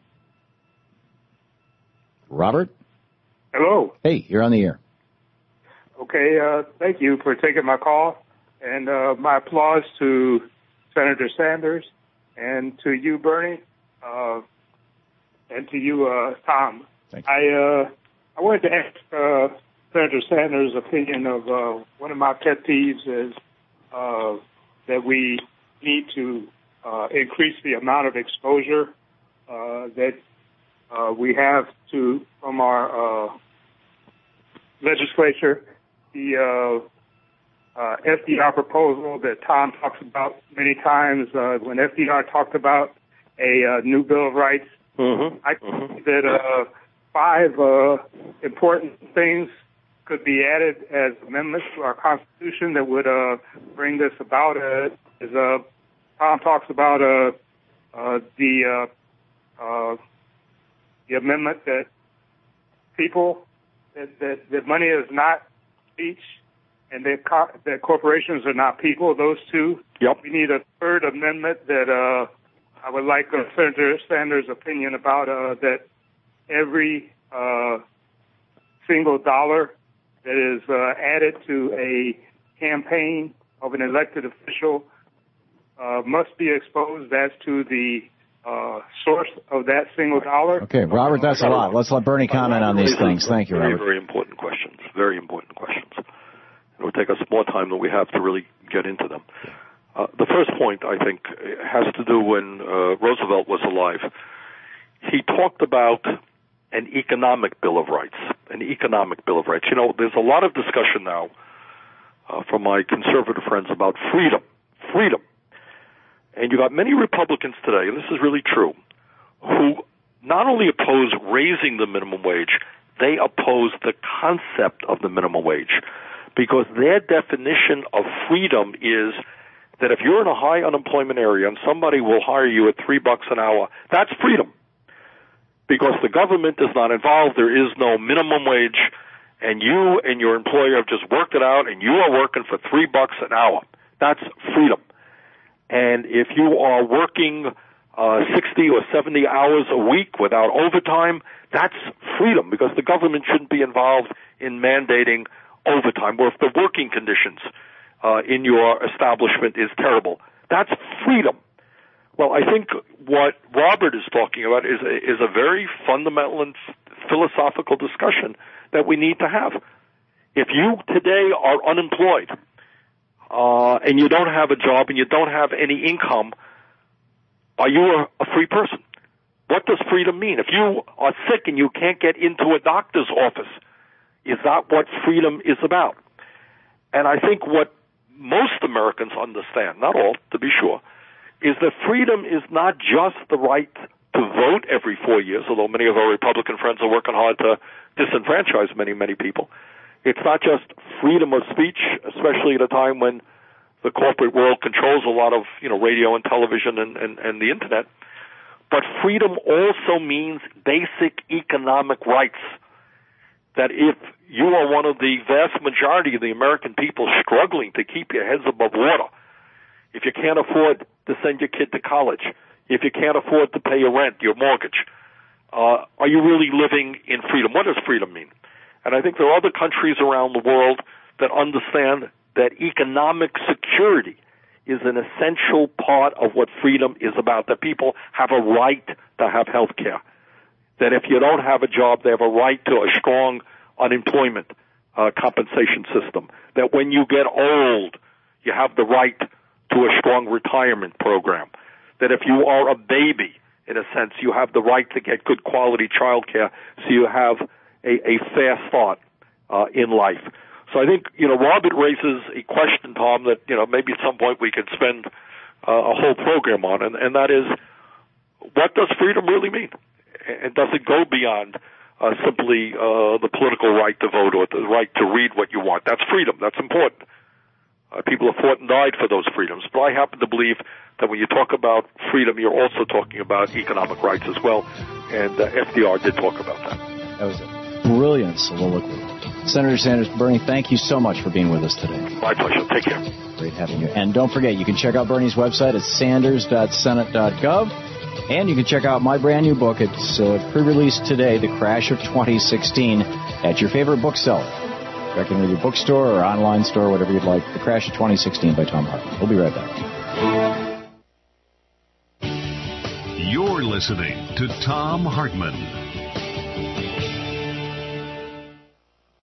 S2: Robert?
S7: Hello.
S2: Hey, you're on the air.
S7: Okay, thank you for taking my call, and my applause to Senator Sanders and to you, Bernie, and to you, Tom.
S2: Thank you.
S7: I wanted to ask Senator Sanders' opinion of one of my pet peeves is that we need to increase the amount of exposure that we have from our legislature. The FDR proposal that Tom talks about many times, when FDR talked about a new Bill of Rights, I think that 5 important things could be added as amendments to our Constitution that would bring this about. As Tom talks about the amendment that that money is not speech, and that corporations are not people. Those two.
S6: Yep.
S7: We need a third amendment that I would like Senator Sanders' opinion about. That every single dollar that is added to a campaign of an elected official must be exposed as to the source of that single dollar.
S2: Okay, Robert, that's a lot. Let's let Bernie comment on these things. Thank you, Robert.
S6: Very important questions. Very important questions. It would take us more time than we have to really get into them. The first point, I think, has to do when Roosevelt was alive. He talked about an economic Bill of Rights, an economic Bill of Rights. You know, there's a lot of discussion now from my conservative friends about freedom. And you got many Republicans today, and this is really true, who not only oppose raising the minimum wage, they oppose the concept of the minimum wage, because their definition of freedom is that if you're in a high unemployment area and somebody will hire you at $3 an hour, that's freedom. Because the government is not involved, there is no minimum wage, and you and your employer have just worked it out, and you are working for $3 an hour. That's freedom. And if you are working 60 or 70 hours a week without overtime, that's freedom, because the government shouldn't be involved in mandating overtime, or if the working conditions in your establishment is terrible. That's freedom. Well, I think what Robert is talking about is a very fundamental and philosophical discussion that we need to have. If you today are unemployed and you don't have a job and you don't have any income, are you a free person? What does freedom mean? If you are sick and you can't get into a doctor's office, is that what freedom is about? And I think what most Americans understand, not all, to be sure, is that freedom is not just the right to vote every 4 years, although many of our Republican friends are working hard to disenfranchise many, many people. It's not just freedom of speech, especially at a time when the corporate world controls a lot of, radio and television and the internet. But freedom also means basic economic rights. That if you are one of the vast majority of the American people struggling to keep your heads above water, if you can't afford to send your kid to college, if you can't afford to pay your rent, your mortgage, are you really living in freedom? What does freedom mean? And I think there are other countries around the world that understand that economic security is an essential part of what freedom is about, that people have a right to have health care, that if you don't have a job, they have a right to a strong unemployment compensation system, that when you get old, you have the right to a strong retirement program, that if you are a baby, in a sense, you have the right to get good quality child care so you have a fair start in life. So I think, Robert raises a question, Tom, that, maybe at some point we could spend a whole program on, and that is, what does freedom really mean? And does it go beyond simply the political right to vote or the right to read what you want? That's freedom. That's important. People have fought and died for those freedoms. But I happen to believe that when you talk about freedom, you're also talking about economic rights as well. And FDR did talk about that.
S2: That was a brilliant soliloquy. Senator Sanders, Bernie, thank you so much for being with us today.
S6: My pleasure. Take care.
S2: Great having you. And don't forget, you can check out Bernie's website at sanders.senate.gov. And you can check out my brand new book. It's pre-released today, The Crash of 2016, at your favorite bookseller. Check in with your bookstore or online store, whatever you'd like. The Crash of 2016 by Thom Hartmann. We'll be right back.
S1: You're listening to Thom Hartmann.